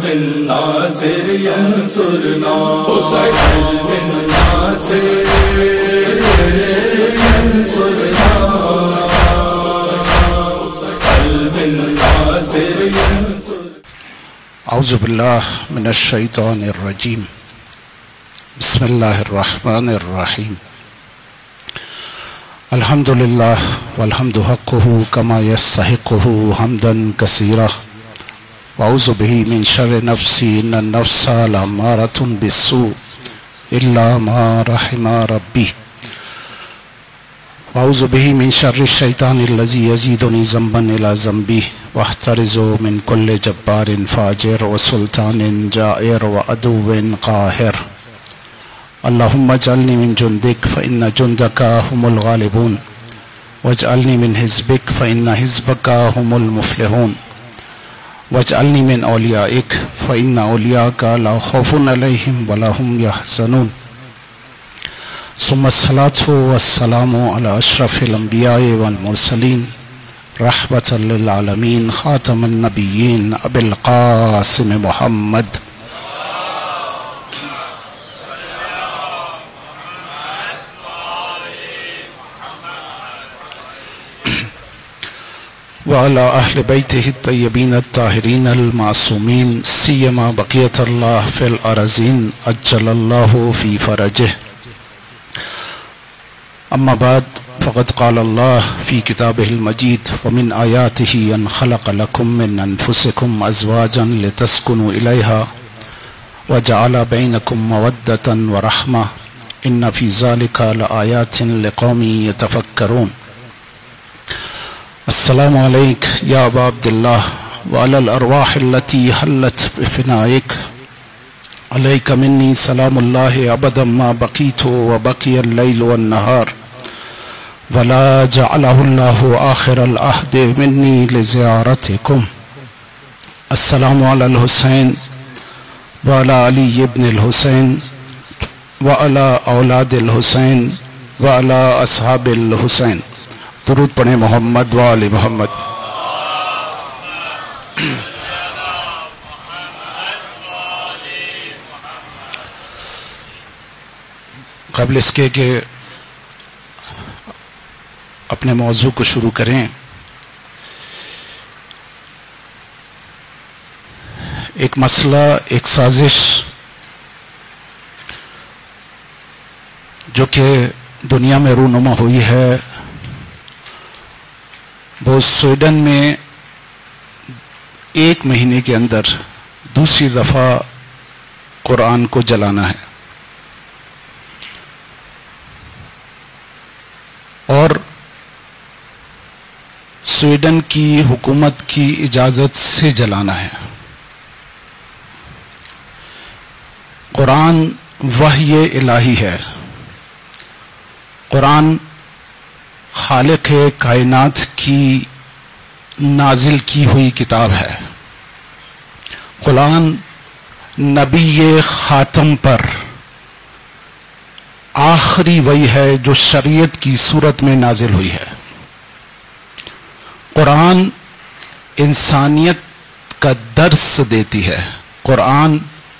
الناصر ينصرنا حسين الناصر ينصرنا قلب الناصر ينصرنا. اعوذ باللہ من الشیطان الرجیم. بسم اللہ الرحمن الرحیم. الحمد للہ والحمد حقہ کما یستحقہ حمدا کثیرا واعوذ بہ من شر نفسی ان النفس لامارۃ بالسوء الا ما رحم ربی واعوذ بہ من شر الشیطان الذی یزیدنی ذنبا الی ذنبی واحترز من کل جبار فاجر وسلطان جائر وعدو قاہر. اللہم اجعلنی من جندک فإن جندک هم الغالبون واجعلنی من حزبک فإن حزبک هم المفلحون واجعلنی من اولیائک فإن اولیاءک لا خوف علیہم ولا هم یحزنون. ثم الصلاة والسلام على اشرف الانبیاء والمرسلین رحمۃ للعالمین خاتم النبیین ابی القاسم محمد وعلى أهل بيته الطيبين الطاهرين المعصومين سيما بقية الله في الأرضين أجل الله في فرجه. أما بعد فقد قال الله في كتابه المجيد ومن آياته أن خلق لكم من أنفسكم أزواجا لتسكنوا إليها وجعل بينكم مودة ورحمة إن في ذلك لآيات لقوم يتفكرون. السلام عليك يا أبا عبد الله وعلى الأرواح التي حلت بفنائك عليك مني سلام الله أبدا ما بقيت وبقي الليل والنهار ولا جعله الله آخر العهد مني لزيارتكم. السلام على الحسين وعلى علي بن الحسين وعلى أولاد الحسين وعلى أصحاب الحسين. درود پڑھیں محمد و آل محمد. قبل اس کے کہ اپنے موضوع کو شروع کریں، ایک مسئلہ، ایک سازش جو کہ دنیا میں رونما ہوئی ہے، وہ سویڈن میں ایک مہینے کے اندر دوسری دفعہ قرآن کو جلانا ہے، اور سویڈن کی حکومت کی اجازت سے جلانا ہے. قرآن وحی الہی ہے. قرآن خالق کائنات کی نازل کی ہوئی کتاب ہے. قرآن نبی خاتم پر آخری وحی ہے جو شریعت کی صورت میں نازل ہوئی ہے. قرآن انسانیت کا درس دیتی ہے. قرآن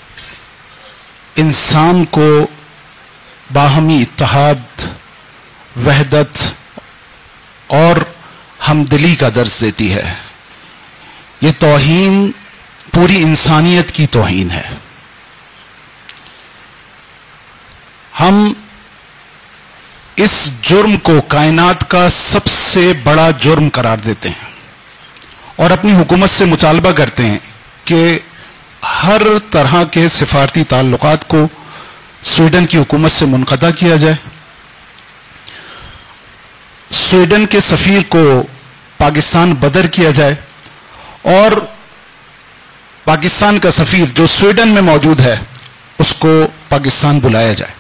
انسان کو باہمی اتحاد، وحدت اور ہمدلی کا درس دیتی ہے. یہ توہین پوری انسانیت کی توہین ہے. ہم اس جرم کو کائنات کا سب سے بڑا جرم قرار دیتے ہیں اور اپنی حکومت سے مطالبہ کرتے ہیں کہ ہر طرح کے سفارتی تعلقات کو سویڈن کی حکومت سے منقطع کیا جائے. سویڈن کے سفیر کو پاکستان بدر کیا جائے اور پاکستان کا سفیر جو سویڈن میں موجود ہے اس کو پاکستان بلایا جائے.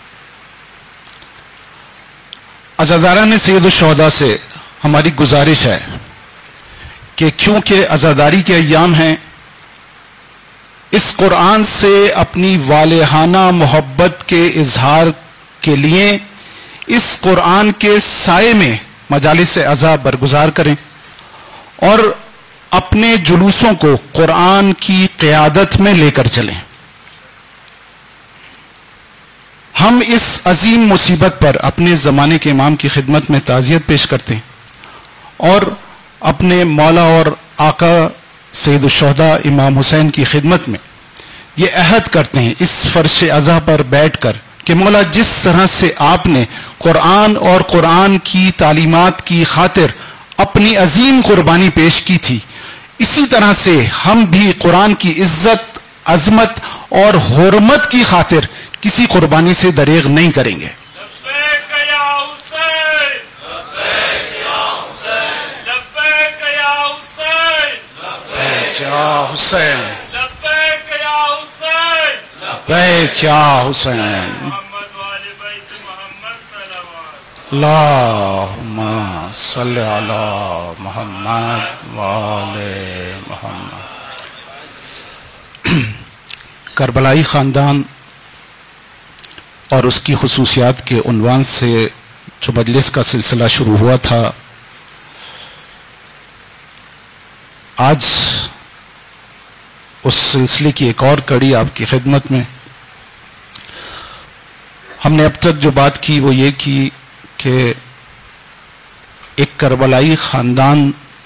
عزاداران سید الشہداء سے ہماری گزارش ہے کہ کیونکہ عزاداری کے ایام ہیں، اس قرآن سے اپنی والہانہ محبت کے اظہار کے لیے اس قرآن کے سائے میں مجالس عزا برگزار کریں اور اپنے جلوسوں کو قرآن کی قیادت میں لے کر چلیں. ہم اس عظیم مصیبت پر اپنے زمانے کے امام کی خدمت میں تعزیت پیش کرتے ہیں اور اپنے مولا اور آقا سید الشہداء امام حسین کی خدمت میں یہ عہد کرتے ہیں اس فرش عزا پر بیٹھ کر کہ مولا جس طرح سے آپ نے قرآن اور قرآن کی تعلیمات کی خاطر اپنی عظیم قربانی پیش کی تھی، اسی طرح سے ہم بھی قرآن کی عزت، عظمت اور حرمت کی خاطر کسی قربانی سے دریغ نہیں کریں گے. حسین کیا حسین اللہم صلی علی محمد وآل محمد. کربلائی خاندان اور اس کی خصوصیات کے عنوان سے جو مجلس کا سلسلہ شروع ہوا تھا، آج اس سلسلے کی ایک اور کڑی آپ کی خدمت میں. ہم نے اب تک جو بات کی وہ یہ کی کہ ایک کربلائی خاندان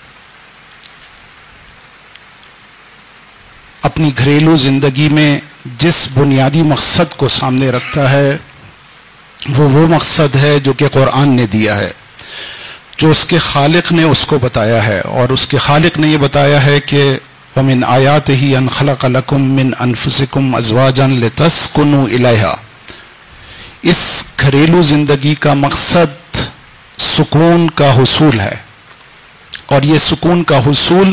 اپنی گھریلو زندگی میں جس بنیادی مقصد کو سامنے رکھتا ہے وہ مقصد ہے جو کہ قرآن نے دیا ہے، جو اس کے خالق نے اس کو بتایا ہے. اور اس کے خالق نے یہ بتایا ہے کہ وَمِنْ آيَاتِهِ أَنْ خَلَقَ لَكُم مِّنْ أَنفُسِكُمْ أَزْوَاجًا لِتَسْكُنُوا إِلَيْهَا. اس گھریلو زندگی کا مقصد سکون کا حصول ہے، اور یہ سکون کا حصول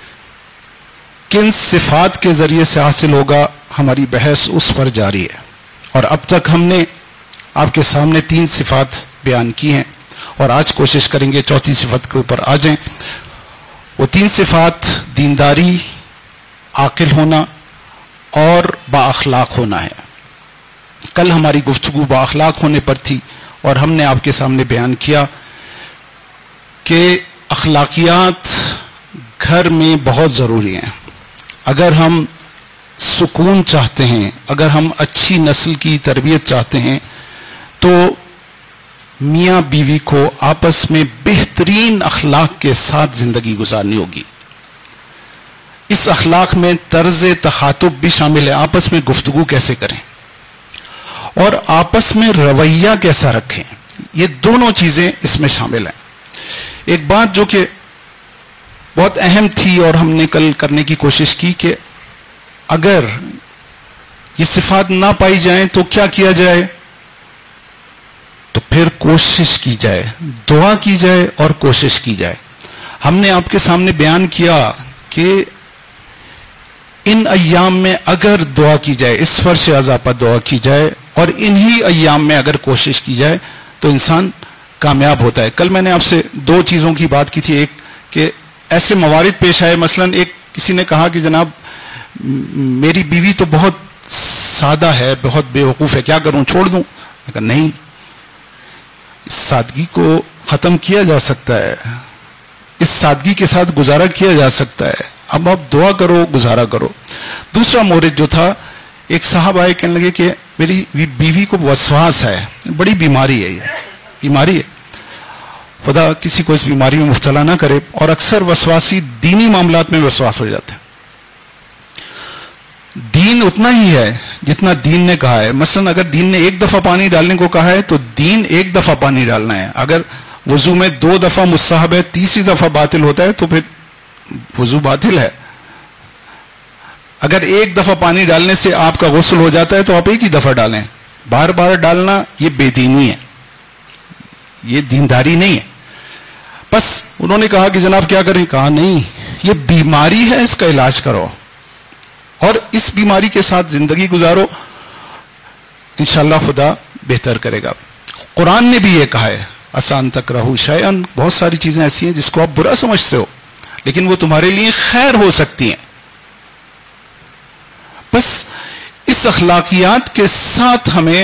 کن صفات کے ذریعے سے حاصل ہوگا، ہماری بحث اس پر جاری ہے. اور اب تک ہم نے آپ کے سامنے 3 صفات بیان کی ہیں، اور آج کوشش کریں گے چوتھی صفت کے اوپر آ جائیں. وہ 3 صفات دینداری، عاقل ہونا اور با اخلاق ہونا ہے. کل ہماری گفتگو با اخلاق ہونے پر تھی، اور ہم نے آپ کے سامنے بیان کیا کہ اخلاقیات گھر میں بہت ضروری ہیں. اگر ہم سکون چاہتے ہیں، اگر ہم اچھی نسل کی تربیت چاہتے ہیں، تو میاں بیوی کو آپس میں بہترین اخلاق کے ساتھ زندگی گزارنی ہوگی. اس اخلاق میں طرز تخاطب بھی شامل ہے، آپس میں گفتگو کیسے کریں اور آپس میں رویہ کیسا رکھیں، یہ دونوں چیزیں اس میں شامل ہیں. ایک بات جو کہ بہت اہم تھی اور ہم نے کل کرنے کی کوشش کی کہ اگر یہ صفات نہ پائی جائیں تو کیا کیا جائے، تو پھر کوشش کی جائے، دعا کی جائے اور کوشش کی جائے. ہم نے آپ کے سامنے بیان کیا کہ ان ایام میں اگر دعا کی جائے، اس فرش عزا پر دعا کی جائے اور انہی ایام میں اگر کوشش کی جائے تو انسان کامیاب ہوتا ہے. کل میں نے آپ سے 2 چیزوں کی بات کی تھی. ایک کہ ایسے موارد پیش آئے، مثلا ایک کسی نے کہا کہ جناب میری بیوی تو بہت سادہ ہے، بہت بے وقوف ہے، کیا کروں، چھوڑ دوں؟ میں کہا نہیں، اس سادگی کو ختم کیا جا سکتا ہے، اس سادگی کے ساتھ گزارا کیا جا سکتا ہے. اب آپ دعا کرو، گزارا کرو. دوسرا مورد جو تھا، ایک صاحب آئے کہنے لگے کہ میری بیوی کو وسواس ہے، بڑی بیماری ہے، یہ بیماری ہے، خدا کسی کو اس بیماری میں مبتلا نہ کرے. اور اکثر وسواسی دینی معاملات میں وسواس ہو جاتے ہیں. دین اتنا ہی ہے جتنا دین نے کہا ہے. مثلا اگر دین نے 1 دفعہ پانی ڈالنے کو کہا ہے تو دین 1 دفعہ پانی ڈالنا ہے. اگر وضو میں 2 دفعہ مستحب ہے، تیسری دفعہ باطل ہوتا ہے تو پھر وضو باطل ہے. اگر 1 دفعہ پانی ڈالنے سے آپ کا غسل ہو جاتا ہے تو آپ 1 ہی دفعہ ڈالیں. بار بار ڈالنا یہ بے دینی ہے، یہ دینداری نہیں ہے. بس انہوں نے کہا کہ جناب کیا کریں؟ کہا نہیں، یہ بیماری ہے، اس کا علاج کرو اور اس بیماری کے ساتھ زندگی گزارو، انشاءاللہ خدا بہتر کرے گا. قرآن نے بھی یہ کہا ہے، آسان تکرہو شیئن، بہت ساری چیزیں ایسی ہیں جس کو آپ برا سمجھتے ہو لیکن وہ تمہارے لیے خیر ہو سکتی ہیں. بس اس اخلاقیات کے ساتھ ہمیں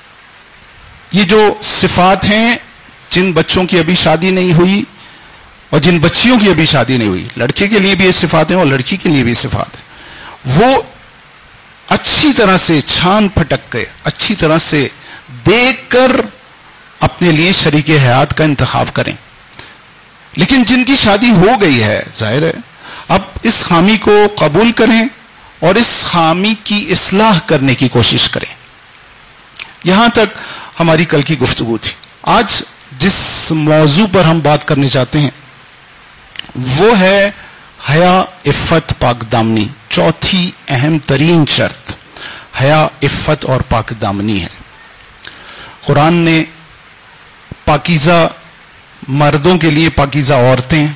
یہ جو صفات ہیں، جن بچوں کی ابھی شادی نہیں ہوئی اور جن بچیوں کی ابھی شادی نہیں ہوئی، لڑکے کے لیے بھی یہ صفات ہیں اور لڑکی کے لیے بھی یہ صفات ہیں، وہ اچھی طرح سے چھان پھٹک کے اچھی طرح سے دیکھ کر اپنے لیے شریک حیات کا انتخاب کریں۔ لیکن جن کی شادی ہو گئی ہے، ظاہر ہے اب اس خامی کو قبول کریں اور اس خامی کی اصلاح کرنے کی کوشش کریں۔ یہاں تک ہماری کل کی گفتگو تھی۔ آج جس موضوع پر ہم بات کرنے چاہتے ہیں وہ ہے حیا، عفت، پاک دامنی۔ چوتھی اہم ترین شرط حیا، عفت اور پاک دامنی ہے۔ قرآن نے پاکیزہ مردوں کے لیے پاکیزہ عورتیں،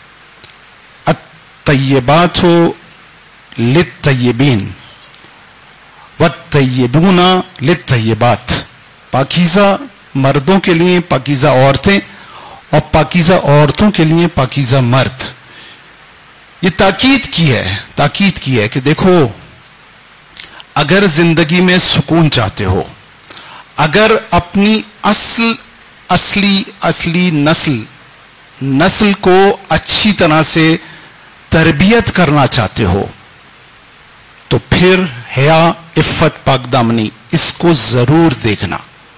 الطیبات للطیبین والطیبون للطیبات، پاکیزہ مردوں کے لیے پاکیزہ عورتیں اور پاکیزہ عورتوں کے لیے پاکیزہ مرد۔ یہ تاکید کی ہے کہ دیکھو، اگر زندگی میں سکون چاہتے ہو، اگر اپنی اصلی نسل کو اچھی طرح سے تربیت کرنا چاہتے ہو تو پھر حیا، عفت، پاک دامنی اس کو ضرور دیکھنا۔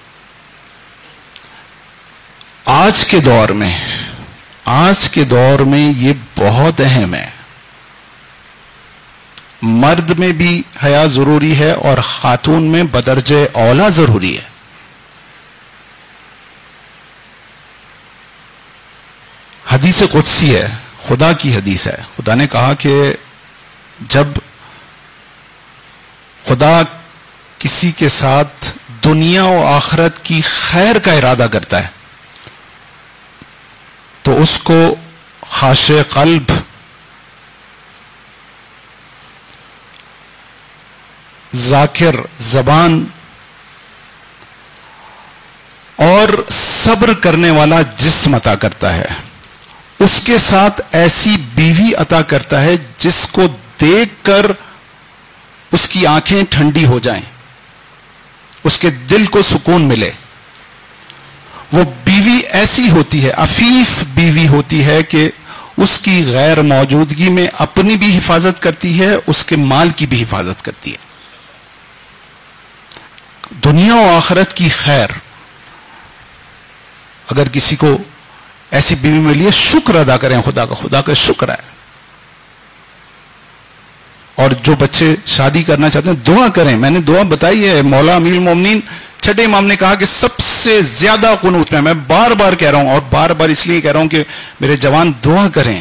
آج کے دور میں یہ بہت اہم ہے۔ مرد میں بھی حیا ضروری ہے اور خاتون میں بدرجہ اولا ضروری ہے۔ حدیث قدسی ہے، خدا کی حدیث ہے۔ خدا نے کہا کہ جب خدا کسی کے ساتھ دنیا و آخرت کی خیر کا ارادہ کرتا ہے تو اس کو خاشع قلب، ذاکر زبان اور صبر کرنے والا جسم عطا کرتا ہے۔ اس کے ساتھ ایسی بیوی عطا کرتا ہے جس کو دیکھ کر اس کی آنکھیں ٹھنڈی ہو جائیں، اس کے دل کو سکون ملے۔ وہ بیوی ایسی ہوتی ہے، عفیف بیوی ہوتی ہے کہ اس کی غیر موجودگی میں اپنی بھی حفاظت کرتی ہے، اس کے مال کی بھی حفاظت کرتی ہے۔ دنیا و آخرت کی خیر اگر کسی کو ایسی بیوی ملی ہے، شکر ادا کریں خدا کا شکر ہے۔ اور جو بچے شادی کرنا چاہتے ہیں دعا کریں، میں نے دعا بتائی ہے، مولا امیر المومنین چھٹے امام نے کہا کہ سب سے زیادہ قنوت میں بار بار کہہ رہا ہوں، اور بار بار اس لیے کہہ رہا ہوں کہ میرے جوان دعا کریں،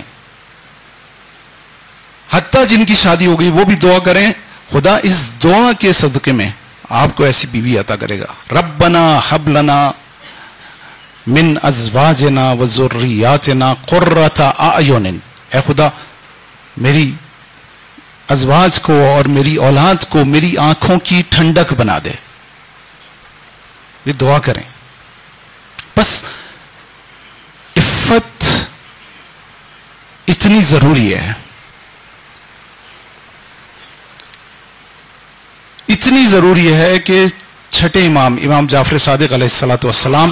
حتیٰ جن کی شادی ہو گئی وہ بھی دعا کریں، خدا اس دعا کے صدقے میں آپ کو ایسی بیوی عطا کرے گا۔ ربنا حب لنا من ازواجنا وذریاتنا قرۃ اعین، اے خدا میری ازواج کو اور میری اولاد کو میری آنکھوں کی ٹھنڈک بنا دے۔ یہ دعا کریں۔ بس عفت اتنی ضروری ہے، اتنی ضروری ہے کہ چھٹے امام جعفر صادق علیہ الصلوۃ والسلام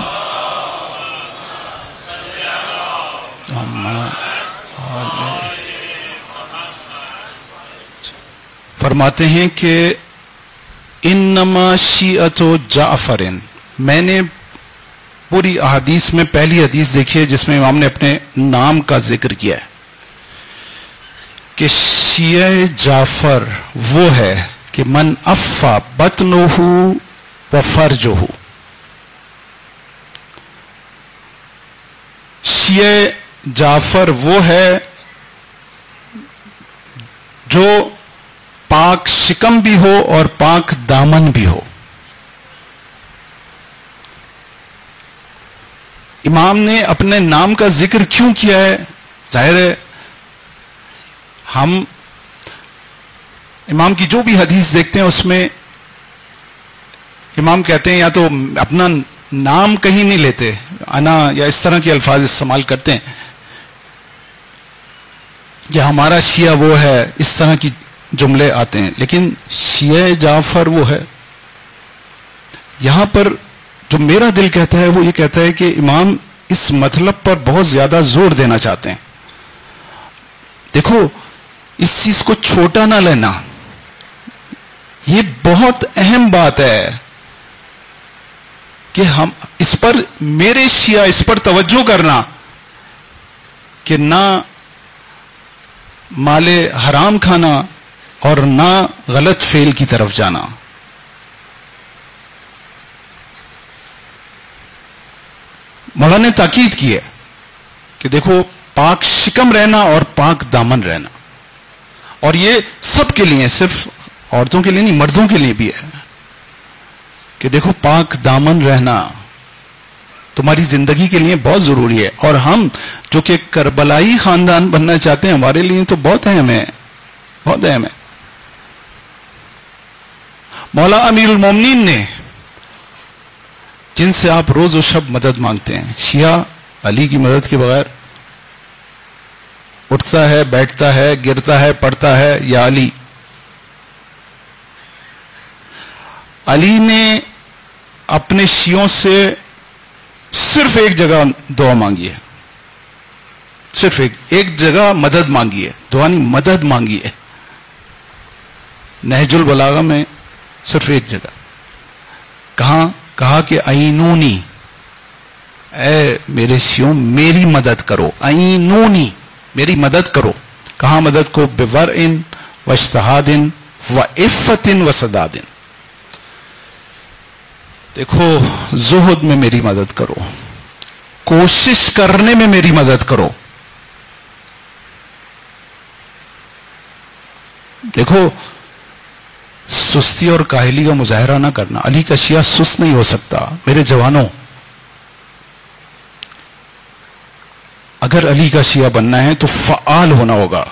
فرماتے ہیں کہ انما شیعت جعفر، میں نے پوری احادیث میں پہلی حدیث دیکھی ہے جس میں امام نے اپنے نام کا ذکر کیا ہے کہ شیعہ جعفر وہ ہے کہ من افا بطنہ و فرجہ، شیعہ جعفر وہ ہے جو پاک شکم بھی ہو اور پاک دامن بھی ہو۔ امام نے اپنے نام کا ذکر کیوں کیا ہے؟ ظاہر ہے ہم امام کی جو بھی حدیث دیکھتے ہیں اس میں امام کہتے ہیں یا تو اپنا نام کہیں نہیں لیتے، انا یا اس طرح کے الفاظ استعمال کرتے ہیں، یا ہمارا شیعہ وہ ہے، اس طرح کی جملے آتے ہیں، لیکن شیعہ جعفر وہ ہے۔ یہاں پر جو میرا دل کہتا ہے وہ یہ کہتا ہے کہ امام اس مطلب پر بہت زیادہ زور دینا چاہتے ہیں. دیکھو اس چیز کو چھوٹا نہ لینا، یہ بہت اہم بات ہے کہ ہم اس پر، میرے شیعہ اس پر توجہ کرنا کہ نہ مال حرام کھانا اور نہ غلط فعل کی طرف جانا. مولانا نے تاکید کی ہے کہ دیکھو پاک شکم رہنا اور پاک دامن رہنا، اور یہ سب کے لیے، صرف عورتوں کے لیے نہیں، مردوں کے لیے بھی ہے کہ دیکھو پاک دامن رہنا تمہاری زندگی کے لیے بہت ضروری ہے. اور ہم جو کہ کربلائی خاندان بننا چاہتے ہیں، ہمارے لیے تو بہت اہم ہے، بہت اہم ہے. مولا امیر المومنین نے، جن سے آپ روز و شب مدد مانگتے ہیں، شیعہ علی کی مدد کے بغیر اٹھتا ہے، بیٹھتا ہے، گرتا ہے، پڑتا ہے یا علی. علی نے اپنے شیعوں سے صرف ایک جگہ دعا مانگی ہے، صرف ایک جگہ مدد مانگی ہے، دعا نہیں مدد مانگی ہے. نہج البلاغہ میں صرف ایک جگہ کہا کہ عینونی، اے میرے شیعوں میری مدد کرو، عینونی میری مدد کرو. کہاں مدد کو؟ بورء واجتہاد وعفت وسداد. دیکھو زہد میں میری مدد کرو، کوشش کرنے میں میری مدد کرو. دیکھو سستی اور کاہلی کا مظاہرہ نہ کرنا. علی کا شیعہ سست نہیں ہو سکتا. میرے جوانوں، اگر علی کا شیعہ بننا ہے تو فعال ہونا ہوگا.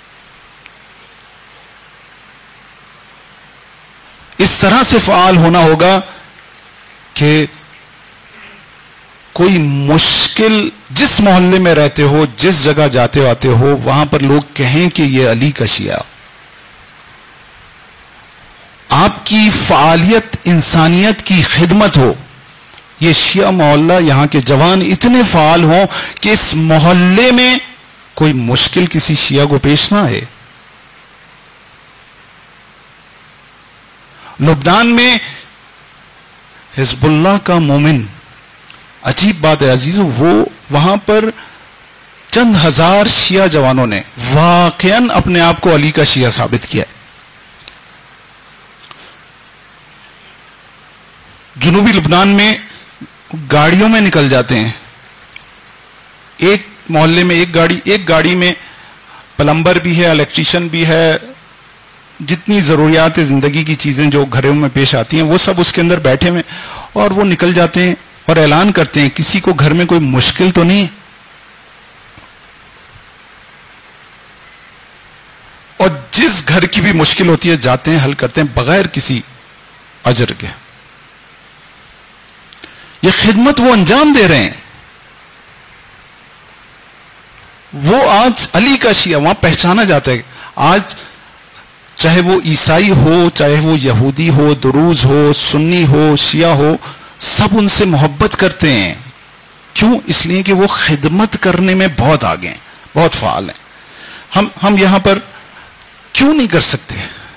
اس طرح سے فعال ہونا ہوگا کہ کوئی مشکل، جس محلے میں رہتے ہو، جس جگہ جاتے آتے ہو، وہاں پر لوگ کہیں کہ یہ علی کا شیعہ. آپ کی فعالیت انسانیت کی خدمت ہو. یہ شیعہ محلہ، یہاں کے جوان اتنے فعال ہوں کہ اس محلے میں کوئی مشکل کسی شیعہ کو پیش نہ آئے. لبنان میں حزب اللہ کا مومن، عجیب بات ہے عزیزو، وہ وہاں پر چند ہزار شیعہ جوانوں نے واقعاً اپنے آپ کو علی کا شیعہ ثابت کیا ہے. جنوبی لبنان میں گاڑیوں میں نکل جاتے ہیں، ایک محلے میں ایک گاڑی میں پلمبر بھی ہے، الیکٹریشین بھی ہے، جتنی ضروریات زندگی کی چیزیں جو گھروں میں پیش آتی ہیں وہ سب اس کے اندر بیٹھے ہوئے، اور وہ نکل جاتے ہیں اور اعلان کرتے ہیں کسی کو گھر میں کوئی مشکل تو نہیں. اور جس گھر کی بھی مشکل ہوتی ہے جاتے ہیں، حل کرتے ہیں بغیر کسی اجر کے. یہ خدمت وہ انجام دے رہے ہیں. وہ آج علی کا شیعہ وہاں پہچانا جاتا ہے. آج چاہے وہ عیسائی ہو، چاہے وہ یہودی ہو، دروز ہو، سنی ہو، شیعہ ہو، سب ان سے محبت کرتے ہیں. کیوں؟ اس لیے کہ وہ خدمت کرنے میں بہت آگے ہیں، بہت فعال ہیں. ہم یہاں پر کیوں نہیں کر سکتے؟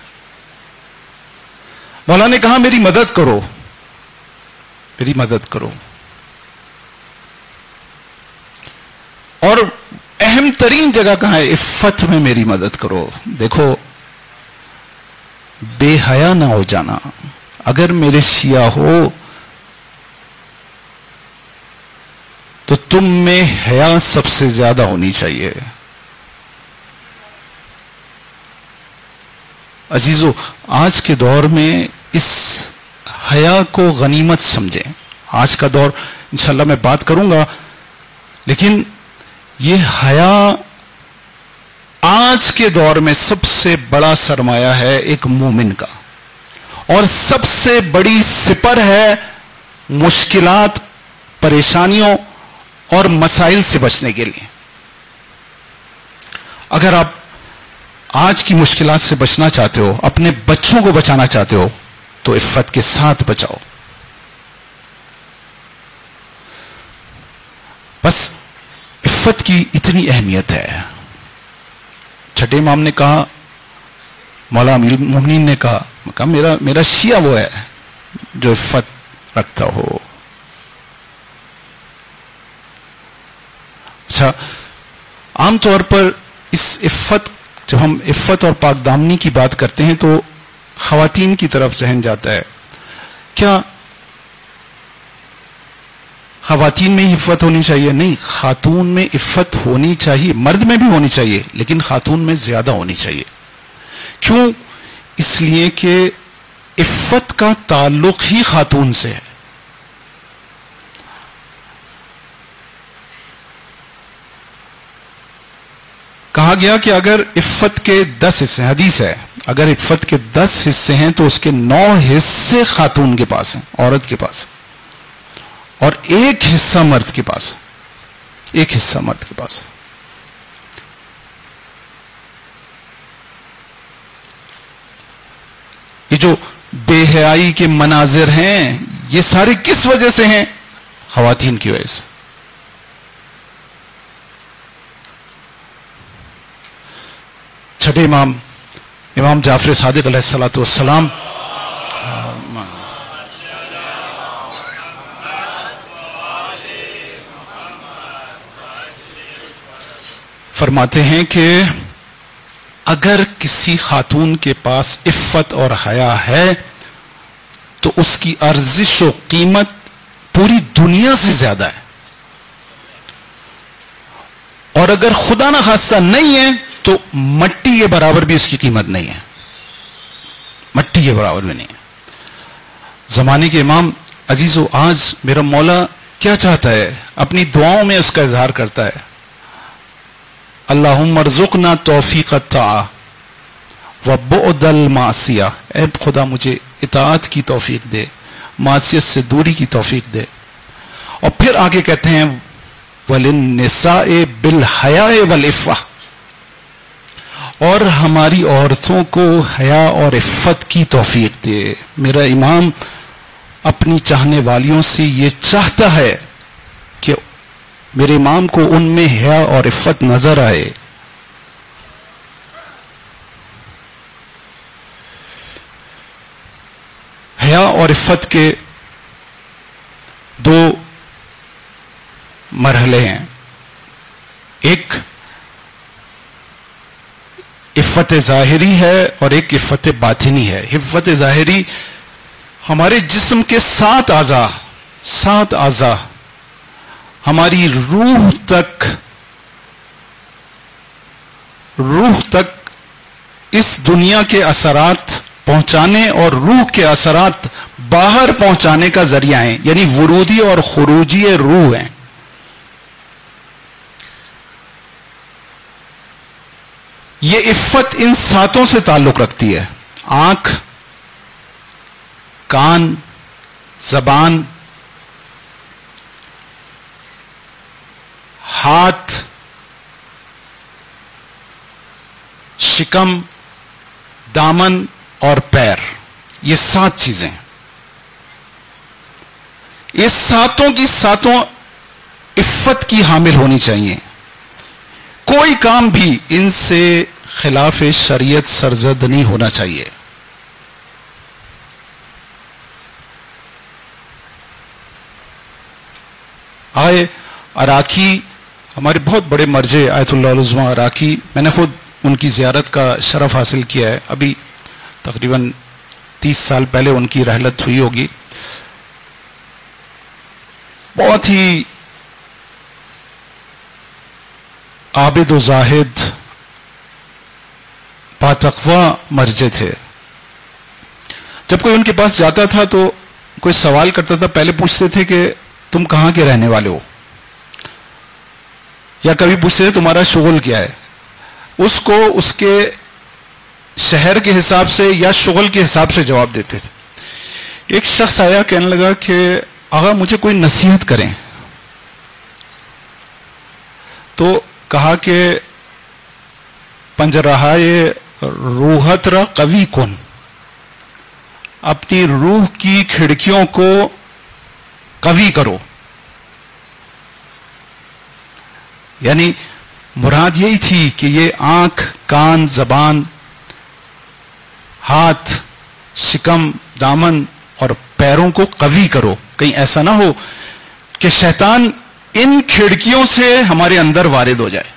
مولا نے کہا میری مدد کرو، میری مدد کرو. اور اہم ترین جگہ کہاں ہے؟ عفت میں میری مدد کرو. دیکھو بے حیا نہ ہو جانا. اگر میرے شیعہ ہو تو تم میں حیا سب سے زیادہ ہونی چاہیے. عزیزو، آج کے دور میں اس حیا کو غنیمت سمجھیں. آج کا دور انشاءاللہ میں بات کروں گا، لیکن یہ حیا آج کے دور میں سب سے بڑا سرمایہ ہے ایک مومن کا، اور سب سے بڑی سپر ہے مشکلات، پریشانیوں اور مسائل سے بچنے کے لیے. اگر آپ آج کی مشکلات سے بچنا چاہتے ہو، اپنے بچوں کو بچانا چاہتے ہو، تو عفت کے ساتھ بچاؤ. بس عفت کی اتنی اہمیت ہے. چھٹے امام نے کہا، مولا امیر المومنین نے کہا میرا شیعہ وہ ہے جو عفت رکھتا ہو. اچھا، عام طور پر اس عفت، جب ہم عفت اور پاک دامنی کی بات کرتے ہیں تو خواتین کی طرف ذہن جاتا ہے. کیا خواتین میں عفت ہونی چاہیے؟ نہیں، خاتون میں عفت ہونی چاہیے، مرد میں بھی ہونی چاہیے، لیکن خاتون میں زیادہ ہونی چاہیے. کیوں؟ اس لیے کہ عفت کا تعلق ہی خاتون سے ہے. کہا گیا کہ اگر عفت کے 10 حصے، حدیث ہے، اگر عفت کے 10 حصے ہیں تو اس کے 9 حصے خاتون کے پاس ہیں، عورت کے پاس، اور 1 حصہ مرد کے پاس، 1 حصہ مرد کے پاس. یہ جو بے حیائی کے مناظر ہیں یہ سارے کس وجہ سے ہیں؟ خواتین کی وجہ سے. چھٹے امام جعفر صادق علیہ الصلوۃ والسلام فرماتے ہیں کہ اگر کسی خاتون کے پاس عفت اور حیا ہے تو اس کی ارزش و قیمت پوری دنیا سے زیادہ ہے، اور اگر خدا نہ خواستہ نہیں ہے تو مٹی کے برابر بھی اس کی قیمت نہیں ہے، مٹی کے برابر بھی نہیں ہے. زمانے کے امام عزیز و آج میرا مولا کیا چاہتا ہے؟ اپنی دعاؤں میں اس کا اظہار کرتا ہے، اللہم ارزقنا توفیق الطاعہ وبعد المعصیہ، اے خدا مجھے اطاعت کی توفیق دے، معصیت سے دوری کی توفیق دے. اور پھر آگے کہتے ہیں وَلِلنِّسَاءِ بِالْحَيَاءِ وَالْعِفَّةِ، اور ہماری عورتوں کو حیا اور عفت کی توفیق دے. میرا امام اپنی چاہنے والیوں سے یہ چاہتا ہے کہ میرے امام کو ان میں حیا اور عفت نظر آئے. حیا اور عفت کے 2 مرحلے ہیں. ایک عفت ظاہری ہے اور ایک عفت باطنی ہے. عفت ظاہری ہمارے جسم کے 7 اعضاء ہماری روح تک اس دنیا کے اثرات پہنچانے اور روح کے اثرات باہر پہنچانے کا ذریعہ ہیں، یعنی ورودی اور خروجی روح ہیں. یہ عفت ان 7 سے تعلق رکھتی ہے: آنکھ، کان، زبان، ہاتھ، شکم، دامن اور پیر. یہ 7 چیزیں، یہ 7 کی 7 عفت کی حامل ہونی چاہیے. کوئی کام بھی ان سے خلاف شریعت سرزد نہیں ہونا چاہیے. آئے عراقی، ہمارے بہت بڑے مرجع آیت اللہ العظمیٰ عراقی، میں نے خود ان کی زیارت کا شرف حاصل کیا ہے. ابھی تقریباً 30 سال پہلے ان کی رحلت ہوئی ہوگی. بہت ہی عابد و زاہد، باتقویٰ مرجع تھے. جب کوئی ان کے پاس جاتا تھا تو کوئی سوال کرتا تھا، پہلے پوچھتے تھے کہ تم کہاں کے رہنے والے ہو، یا کبھی پوچھتے تھے تمہارا شغل کیا ہے. اس کو اس کے شہر کے حساب سے یا شغل کے حساب سے جواب دیتے تھے. ایک شخص آیا، کہنے لگا کہ آغا مجھے کوئی نصیحت کریں. تو کہا کہ پنجرہائے روحت را قوی کن، اپنی روح کی کھڑکیوں کو قوی کرو. یعنی مراد یہی تھی کہ یہ آنکھ، کان، زبان، ہاتھ، شکم، دامن اور پیروں کو قوی کرو. کہیں ایسا نہ ہو کہ شیطان ان کھڑکیوں سے ہمارے اندر وارد ہو جائے.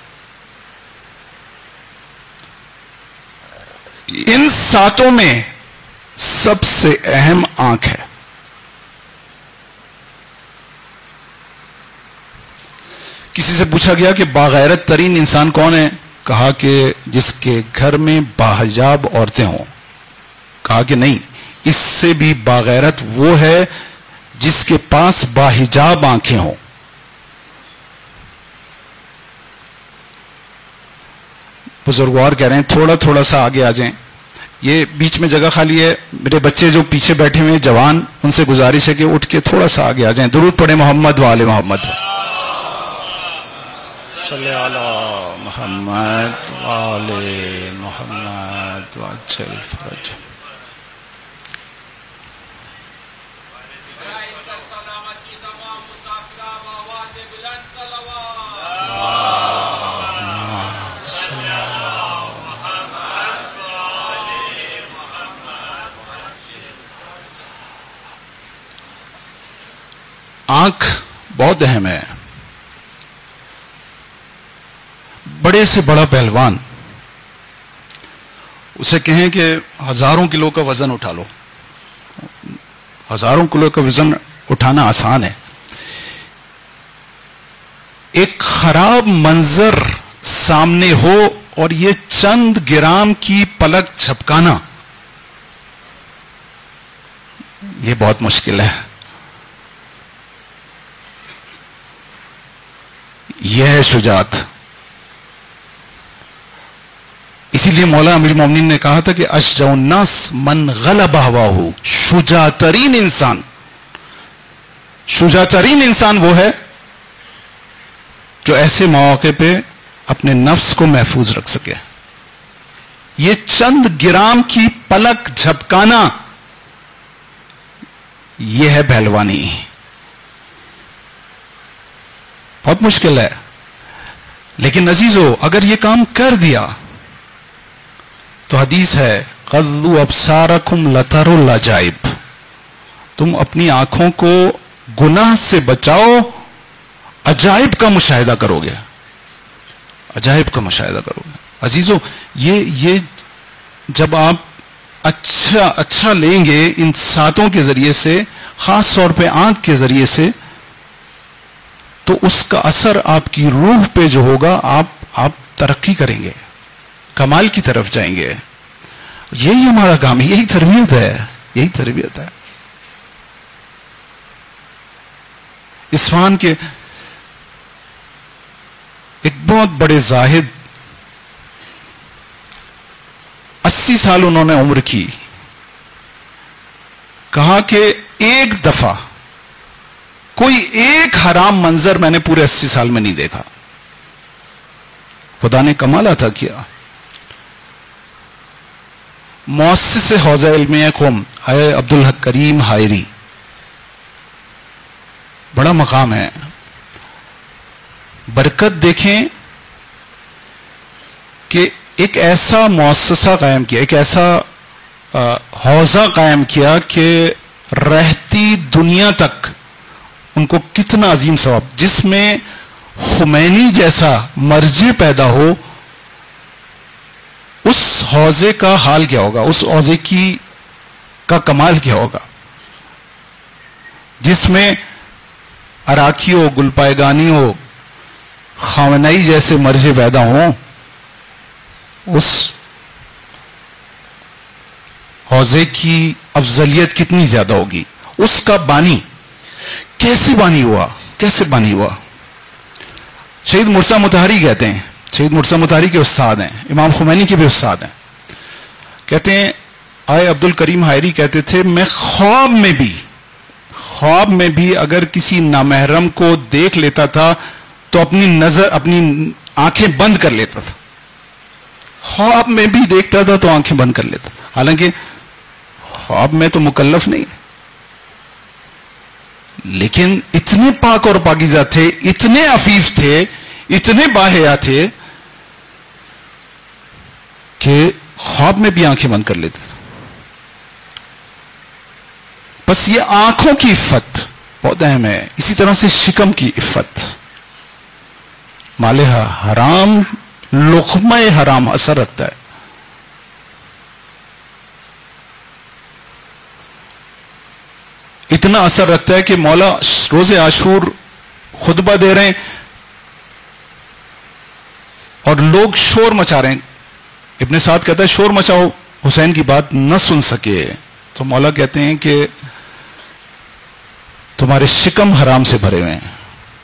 ان ساتوں میں سب سے اہم آنکھ ہے. کسی سے پوچھا گیا کہ باغیرت ترین انسان کون ہے؟ کہا کہ جس کے گھر میں باحجاب عورتیں ہوں. کہا کہ نہیں، اس سے بھی باغیرت وہ ہے جس کے پاس باحجاب آنکھیں ہوں. بزرگوار کہہ رہے ہیں تھوڑا تھوڑا سا آگے آ جائیں، یہ بیچ میں جگہ خالی ہے. میرے بچے جو پیچھے بیٹھے ہوئے جوان، ان سے گزارش ہے کہ اٹھ کے تھوڑا سا آگے آ جائیں. درود پڑھیں محمد و آل محمد. صلی علی محمد و آل محمد وعجل فرج. آنکھ بہت اہم ہے. بڑے سے بڑا پہلوان، اسے کہیں کہ 1000 کلو کا وزن اٹھا لو. 1000 کلو کا وزن اٹھانا آسان ہے. ایک خراب منظر سامنے ہو اور یہ چند گرام کی پلک جھپکانا، یہ بہت مشکل ہے. یہ ہے شجاعت. اسی لیے مولا امیر المومنین نے کہا تھا کہ اشجع الناس من غلب ہواہ. شجاع ترین انسان، شجاع ترین انسان وہ ہے جو ایسے مواقع پہ اپنے نفس کو محفوظ رکھ سکے. یہ چند گرام کی پلک جھپکانا، یہ ہے پہلوانی. بہت مشکل ہے، لیکن عزیزو اگر یہ کام کر دیا تو حدیث ہے غضوا ابصارکم لتروا العجائب. تم اپنی آنکھوں کو گناہ سے بچاؤ، عجائب کا مشاہدہ کرو گے. عجائب کا مشاہدہ کرو گے. عزیزو یہ جب آپ اچھا لیں گے ان ساتوں کے ذریعے سے، خاص طور پہ آنکھ کے ذریعے سے، تو اس کا اثر آپ کی روح پہ جو ہوگا، آپ ترقی کریں گے، کمال کی طرف جائیں گے. یہی ہمارا کام ہے، یہی تربیت ہے، یہی تربیت ہے. اصفہان کے ایک بہت بڑے زاہد، 80 سال انہوں نے عمر کی، کہا کہ ایک دفعہ کوئی ایک حرام منظر میں نے پورے 80 سال میں نہیں دیکھا. خدا نے کمال عطا کیا. مؤسس حوزہ علمیہ قوم ہے عبدالحق کریم حائری، بڑا مقام ہے. برکت دیکھیں کہ ایک ایسا مؤسسہ قائم کیا، ایک ایسا حوزہ قائم کیا کہ رہتی دنیا تک ان کو کتنا عظیم ثواب. جس میں خمینی جیسا مرجع پیدا ہو، اس حوزے کا حال کیا ہوگا، اس حوزے کا کمال کیا ہوگا. جس میں عراقی ہو، گلپائگانی ہو، خامنئی جیسے مرجع پیدا ہوں، اس حوزے کی افضلیت کتنی زیادہ ہوگی. اس کا بانی کیسے بانی ہوا، کیسے بانی ہوا. شہید مرزا مطہری کہتے ہیں، شہید مرزا مطہری کے استاد ہیں، امام خمینی کے بھی استاد ہیں. کہتے ہیں آئے عبد الکریم حائری کہتے تھے میں خواب میں بھی اگر کسی نامحرم کو دیکھ لیتا تھا تو اپنی آنکھیں بند کر لیتا تھا. خواب میں بھی دیکھتا تھا تو آنکھیں بند کر لیتا. حالانکہ خواب میں تو مکلف نہیں ہے، لیکن اتنے پاک اور پاکیزہ تھے، اتنے عفیف تھے، اتنے باحیا تھے کہ خواب میں بھی آنکھیں بند کر لیتے تھے. بس یہ آنکھوں کی عفت بہت اہم ہے. اسی طرح سے شکم کی عفت. مال حرام، لقمہ حرام اثر رکھتا ہے. اتنا اثر رکھتا ہے کہ مولا روز عاشور خطبہ دے رہے ہیں اور لوگ شور مچا رہے ہیں. ابن سعد کہتا ہے شور مچاؤ، حسین کی بات نہ سن سکے. تو مولا کہتے ہیں کہ تمہارے شکم حرام سے بھرے ہوئے ہیں.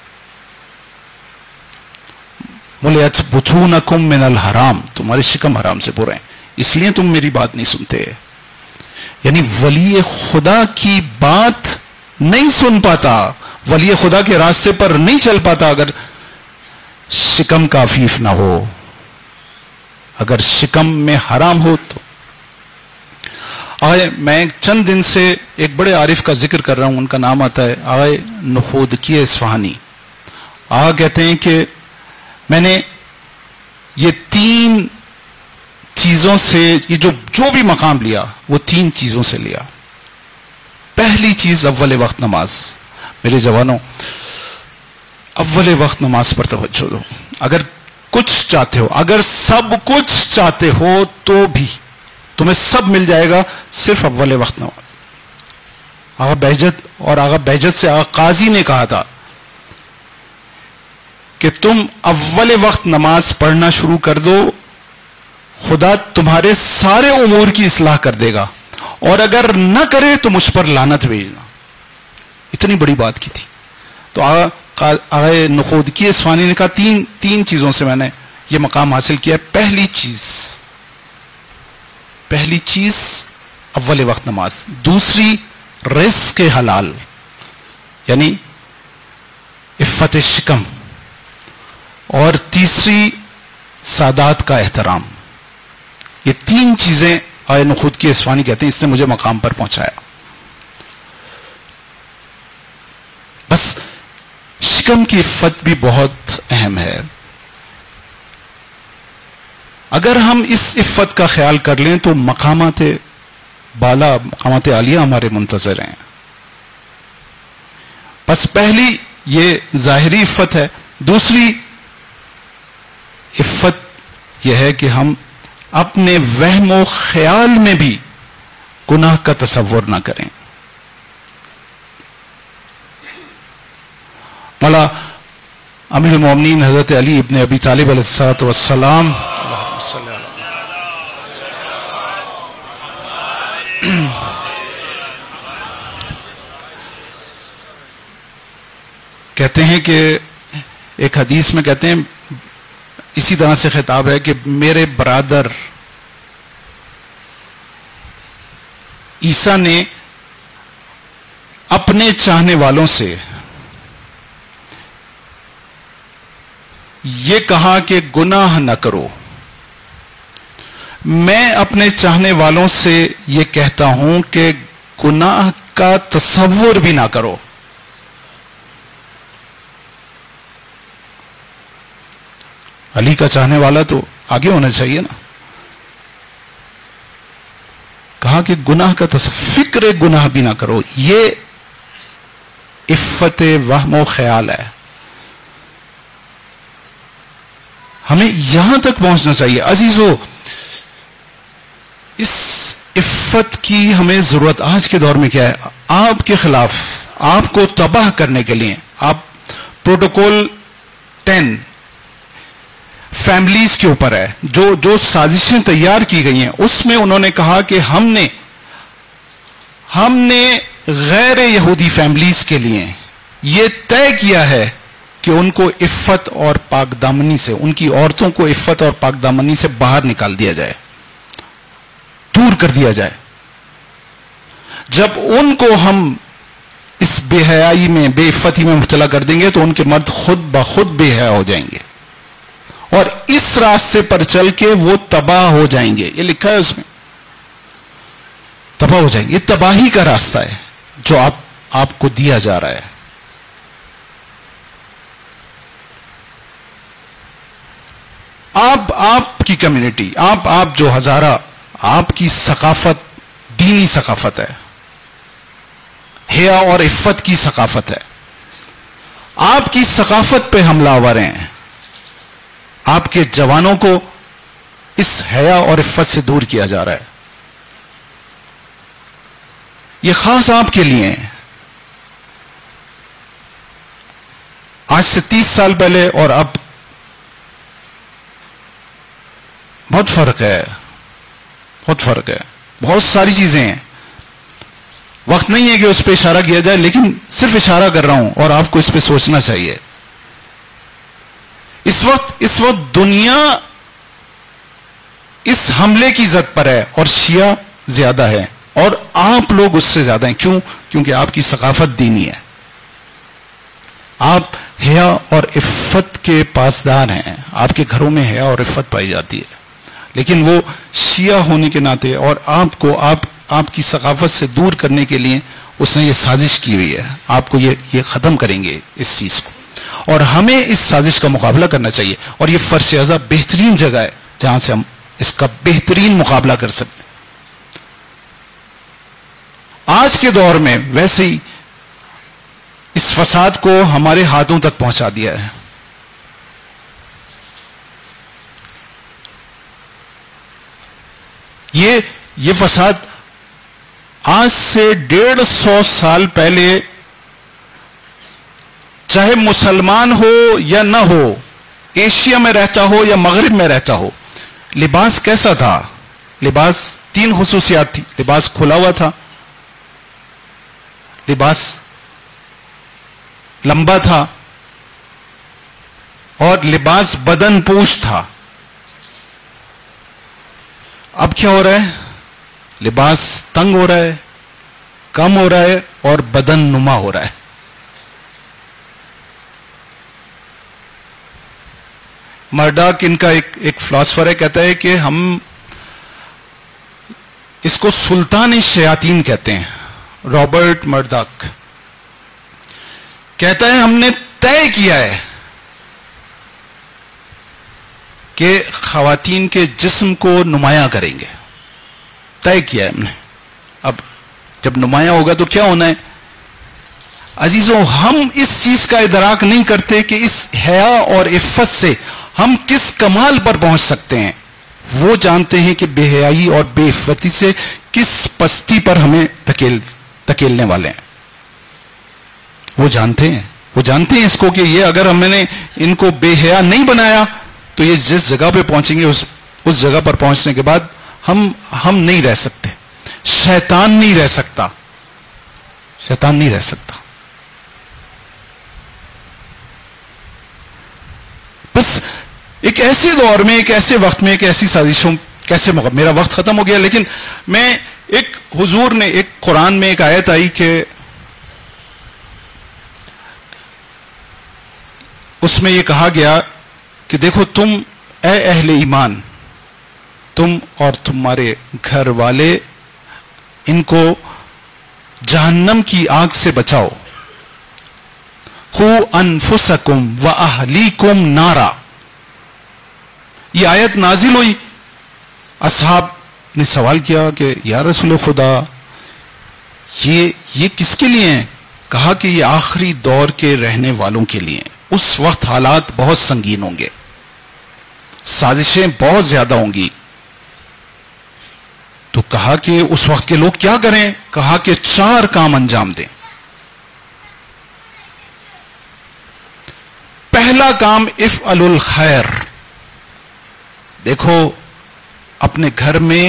ملیت بطونکم من الحرام، تمہارے شکم حرام سے بھرے ہیں، اس لیے تم میری بات نہیں سنتے. یعنی ولی خدا کی بات نہیں سن پاتا، ولی خدا کے راستے پر نہیں چل پاتا اگر شکم کا عفیف نہ ہو، اگر شکم میں حرام ہو تو. آئے میں چند دن سے ایک بڑے عارف کا ذکر کر رہا ہوں، ان کا نام آتا ہے آئے نخودکی اصفہانی. کہتے ہیں کہ میں نے یہ 3 چیزوں سے، یہ جو بھی مقام لیا وہ 3 چیزوں سے لیا. پہلی چیز اول وقت نماز. میرے جوانوں، اول وقت نماز پر توجہ دو. اگر کچھ چاہتے ہو، اگر سب کچھ چاہتے ہو تو بھی تمہیں سب مل جائے گا، صرف اول وقت نماز. آغا بہجت اور آغا بہجت سے آغا قاضی نے کہا تھا کہ تم اول وقت نماز پڑھنا شروع کر دو، خدا تمہارے سارے امور کی اصلاح کر دے گا، اور اگر نہ کرے تو مجھ پر لعنت بھیجنا. اتنی بڑی بات کی تھی. تو آغا نخودکی اصفہانی نے کہا تین چیزوں سے میں نے یہ مقام حاصل کیا. پہلی چیز اول وقت نماز. دوسری رزق حلال، یعنی عفت شکم. اور تیسری سادات کا احترام. یہ 3 چیزیں آئے نخودکی اصفہانی کہتے ہیں اس نے مجھے مقام پر پہنچایا. بس شکم کی عفت بھی بہت اہم ہے. اگر ہم اس عفت کا خیال کر لیں تو مقامات بالا، مقامات عالیہ ہمارے منتظر ہیں. بس پہلی یہ ظاہری عفت ہے. دوسری عفت یہ ہے کہ ہم اپنے وہم و خیال میں بھی گناہ کا تصور نہ کریں. مولا امیر المومنین حضرت علی ابن ابی طالب علیہ السلام کہتے ہیں کہ ایک حدیث میں کہتے ہیں، اسی طرح سے خطاب ہے کہ میرے برادر عیسیٰ نے اپنے چاہنے والوں سے یہ کہا کہ گناہ نہ کرو. میں اپنے چاہنے والوں سے یہ کہتا ہوں کہ گناہ کا تصور بھی نہ کرو. علی کا چاہنے والا تو آگے ہونا چاہیے نا. کہا کہ گناہ کا فکر گناہ بھی نہ کرو. یہ عفت وہم و خیال ہے. ہمیں یہاں تک پہنچنا چاہیے. عزیزو، اس عفت کی ہمیں ضرورت آج کے دور میں کیا ہے؟ آپ کے خلاف، آپ کو تباہ کرنے کے لیے آپ پروٹوکول 10 فیملیز کے اوپر ہے، جو سازشیں تیار کی گئی ہیں، اس میں انہوں نے کہا کہ ہم نے غیر یہودی فیملیز کے لیے یہ طے کیا ہے کہ ان کو عفت اور پاک دامنی سے، ان کی عورتوں کو عفت اور پاک دامنی سے باہر نکال دیا جائے، دور کر دیا جائے. جب ان کو ہم اس بے حیائی میں، بے عفتی میں مبتلا کر دیں گے تو ان کے مرد خود بخود بے حیا ہو جائیں گے، اور اس راستے پر چل کے وہ تباہ ہو جائیں گے. یہ لکھا ہے اس میں، تباہ ہو جائیں گے. یہ تباہی کا راستہ ہے جو آپ کو دیا جا رہا ہے. آپ کی کمیونٹی، آپ جو ہزارہ، آپ کی ثقافت دینی ثقافت ہے، حیا اور عفت کی ثقافت ہے. آپ کی ثقافت پہ حملہ آور ہیں. آپ کے جوانوں کو اس حیا اور عفت سے دور کیا جا رہا ہے. یہ خاص آپ کے لیے ہیں. آج سے 30 سال پہلے اور اب بہت فرق ہے، بہت فرق ہے. بہت ساری چیزیں ہیں، وقت نہیں ہے کہ اس پہ اشارہ کیا جائے، لیکن صرف اشارہ کر رہا ہوں اور آپ کو اس پہ سوچنا چاہیے. اس وقت دنیا اس حملے کی زد پر ہے اور شیعہ زیادہ ہے اور آپ لوگ اس سے زیادہ ہیں. کیوں؟ کیونکہ آپ کی ثقافت دینی ہے. آپ حیا اور عفت کے پاسدار ہیں. آپ کے گھروں میں حیا اور عفت پائی جاتی ہے، لیکن وہ شیعہ ہونے کے ناطے اور آپ کی ثقافت سے دور کرنے کے لیے اس نے یہ سازش کی ہوئی ہے. آپ کو یہ ختم کریں گے اس چیز کو، اور ہمیں اس سازش کا مقابلہ کرنا چاہیے. اور یہ فرش اعضا بہترین جگہ ہے جہاں سے ہم اس کا بہترین مقابلہ کر سکتے ہیں. آج کے دور میں ویسے ہی اس فساد کو ہمارے ہاتھوں تک پہنچا دیا ہے. یہ فساد آج سے 150 سال پہلے، چاہے مسلمان ہو یا نہ ہو، ایشیا میں رہتا ہو یا مغرب میں رہتا ہو، لباس کیسا تھا؟ لباس 3 خصوصیات تھی. لباس کھلا ہوا تھا، لباس لمبا تھا، اور لباس بدن پوش تھا. اب کیا ہو رہا ہے؟ لباس تنگ ہو رہا ہے، کم ہو رہا ہے، اور بدن نما ہو رہا ہے. مرڈاک ان کا ایک فلاسفر ہے، کہتا ہے کہ ہم اس کو سلطان الشیاطین کہتے ہیں. رابرٹ مرڈاک کہتا ہے ہم نے طے کیا ہے کہ خواتین کے جسم کو نمایاں کریں گے. طے کیا ہے ہم نے. اب جب نمایاں ہوگا تو کیا ہونا ہے؟ عزیزوں، ہم اس چیز کا ادراک نہیں کرتے کہ اس حیا اور عفت سے ہم کس کمال پر پہنچ سکتے ہیں. وہ جانتے ہیں کہ بے حیائی اور بے عفتی سے کس پستی پر ہمیں دھکیلنے والے ہیں. وہ جانتے ہیں اس کو کہ یہ اگر ہم نے ان کو بے حیا نہیں بنایا تو یہ جس جگہ پہ پہنچیں گے اس جگہ پر پہنچنے کے بعد ہم نہیں رہ سکتے. شیطان نہیں رہ سکتا. بس ایک ایسے دور میں، ایک ایسے وقت میں، ایک ایسی سازشوں میرا وقت ختم ہو گیا، لیکن میں حضور نے ایک قرآن میں ایک آیت آئی کہ اس میں یہ کہا گیا کہ دیکھو تم اے اہل ایمان، تم اور تمہارے گھر والے ان کو جہنم کی آگ سے بچاؤ. قوا انفسکم واہلیکم نارا. یہ آیت نازل ہوئی. اصحاب نے سوال کیا کہ یا رسول خدا یہ کس کے لیے ہیں؟ کہا کہ یہ آخری دور کے رہنے والوں کے لیے. اس وقت حالات بہت سنگین ہوں گے، سازشیں بہت زیادہ ہوں گی. تو کہا کہ اس وقت کے لوگ کیا کریں؟ کہا کہ 4 کام انجام دیں. پہلا کام افعلوا الخیر. دیکھو اپنے گھر میں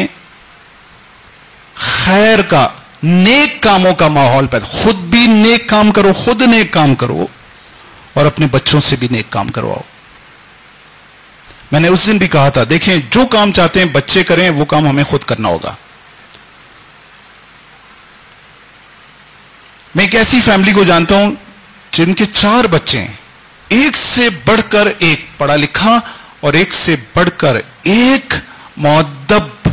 خیر کا، نیک کاموں کا ماحول پیدا. خود بھی نیک کام کرو، خود نیک کام کرو، اور اپنے بچوں سے بھی نیک کام کرواؤ. میں نے اس دن بھی کہا تھا، دیکھیں جو کام چاہتے ہیں بچے کریں وہ کام ہمیں خود کرنا ہوگا. میں ایک ایسی فیملی کو جانتا ہوں جن کے 4 بچے ہیں، ایک سے بڑھ کر ایک پڑھا لکھا اور ایک سے بڑھ کر ایک مؤدب،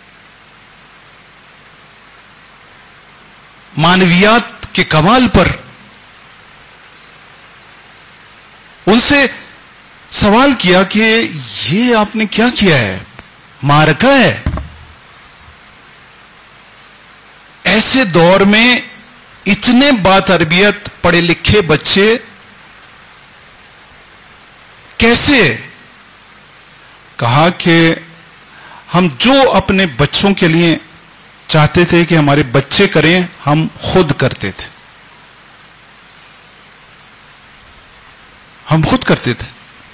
معنویات کے کمال پر. ان سے سوال کیا کہ یہ آپ نے کیا کیا ہے؟ معرکہ ہے. ایسے دور میں اتنے با تربیت پڑھے لکھے بچے کیسے؟ کہا کہ ہم جو اپنے بچوں کے لیے چاہتے تھے کہ ہمارے بچے کریں ہم خود کرتے تھے. ہم خود کرتے تھے.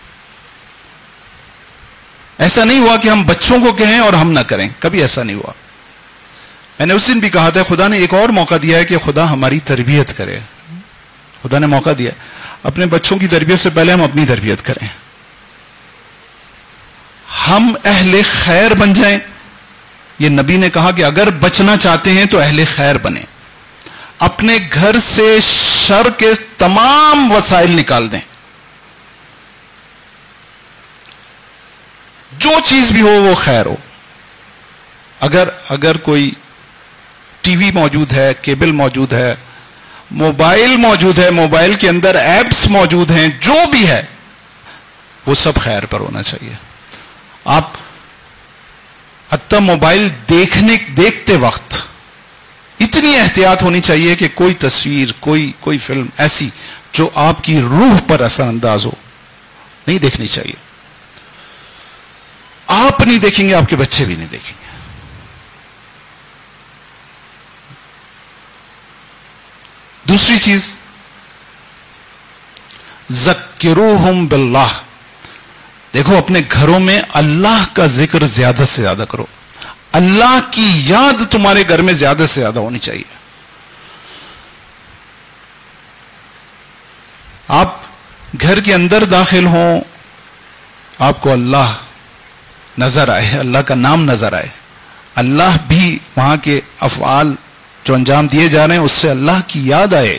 ایسا نہیں ہوا کہ ہم بچوں کو کہیں اور ہم نہ کریں. کبھی ایسا نہیں ہوا. میں نے اس دن بھی کہا تھا خدا نے ایک اور موقع دیا ہے کہ خدا ہماری تربیت کرے. خدا نے موقع دیا اپنے بچوں کی تربیت سے پہلے ہم اپنی تربیت کریں. ہم اہل خیر بن جائیں. یہ نبی نے کہا کہ اگر بچنا چاہتے ہیں تو اہل خیر بنیں. اپنے گھر سے شر کے تمام وسائل نکال دیں. جو چیز بھی ہو وہ خیر ہو. اگر کوئی ٹی وی موجود ہے، کیبل موجود ہے، موبائل موجود ہے، موبائل کے اندر ایپس موجود ہیں، جو بھی ہے وہ سب خیر پر ہونا چاہیے. آپ حتی موبائل دیکھتے وقت اتنی احتیاط ہونی چاہیے کہ کوئی تصویر، کوئی فلم ایسی جو آپ کی روح پر اثر انداز ہو نہیں دیکھنی چاہیے. آپ نہیں دیکھیں گے، آپ کے بچے بھی نہیں دیکھیں گے. دوسری چیز، ذکروہم باللہ. دیکھو اپنے گھروں میں اللہ کا ذکر زیادہ سے زیادہ کرو. اللہ کی یاد تمہارے گھر میں زیادہ سے زیادہ ہونی چاہیے. آپ گھر کے اندر داخل ہوں، آپ کو اللہ نظر آئے، اللہ کا نام نظر آئے، اللہ بھی وہاں کے افعال جو انجام دیے جا رہے ہیں اس سے اللہ کی یاد آئے.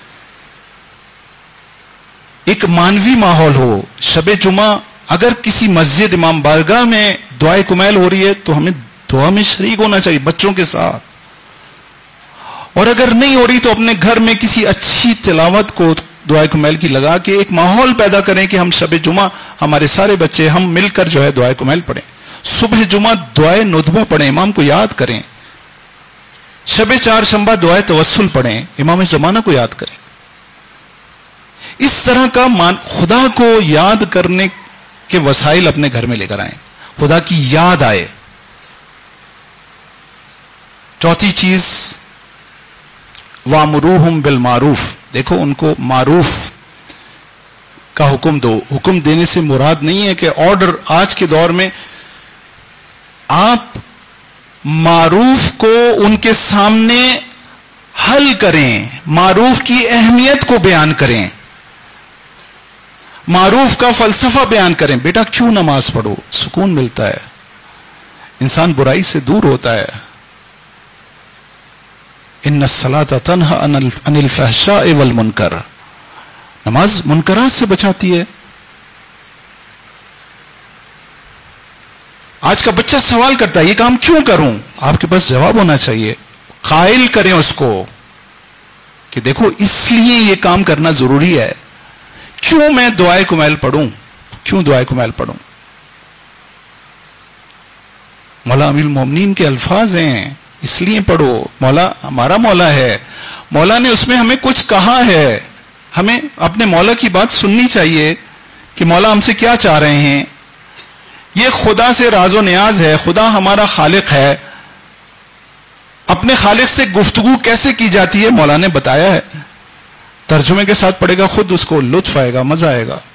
ایک مانوی ماحول ہو. شب جمعہ اگر کسی مسجد امام بارگاہ میں دعائے کمیل ہو رہی ہے تو ہمیں دعا میں شریک ہونا چاہیے بچوں کے ساتھ. اور اگر نہیں ہو رہی تو اپنے گھر میں کسی اچھی تلاوت کو دعائے کمیل کی لگا کے ایک ماحول پیدا کریں کہ ہم شب جمعہ ہمارے سارے بچے ہم مل کر جو ہے دعائے کمیل پڑھیں. صبح جمعہ دعائے ندبہ پڑھیں، امام کو یاد کریں. شب چہارشنبہ دعائے توسل پڑھیں، امام زمانہ کو یاد کریں. اس طرح کا خدا کو یاد کرنے کے وسائل اپنے گھر میں لے کر آئیں، خدا کی یاد آئے. چوتھی چیز، وَامُرُوهُمْ بِالْمَعْرُوفِ. دیکھو ان کو معروف کا حکم دو. حکم دینے سے مراد نہیں ہے کہ آرڈر. آج کے دور میں آپ معروف کو ان کے سامنے حل کریں، معروف کی اہمیت کو بیان کریں، معروف کا فلسفہ بیان کریں. بیٹا کیوں نماز پڑھو؟ سکون ملتا ہے، انسان برائی سے دور ہوتا ہے. ان الصلاۃ تنہی عن الفحشاء والمنکر. نماز منکرات سے بچاتی ہے. آج کا بچہ سوال کرتا ہے یہ کام کیوں کروں؟ آپ کے پاس جواب ہونا چاہیے. قائل کریں اس کو کہ دیکھو اس لیے یہ کام کرنا ضروری ہے. کیوں میں دعائے کمیل پڑھوں؟ کیوں دعائے کمیل پڑھوں؟ مولا امیر المومنین کے الفاظ ہیں، اس لیے پڑھو. مولا ہمارا مولا ہے، مولا نے اس میں ہمیں کچھ کہا ہے. ہمیں اپنے مولا کی بات سننی چاہیے کہ مولا ہم سے کیا چاہ رہے ہیں. یہ خدا سے راز و نیاز ہے. خدا ہمارا خالق ہے. اپنے خالق سے گفتگو کیسے کی جاتی ہے مولا نے بتایا ہے. ترجمے کے ساتھ پڑھے گا خود اس کو لطف آئے گا، مزہ آئے گا.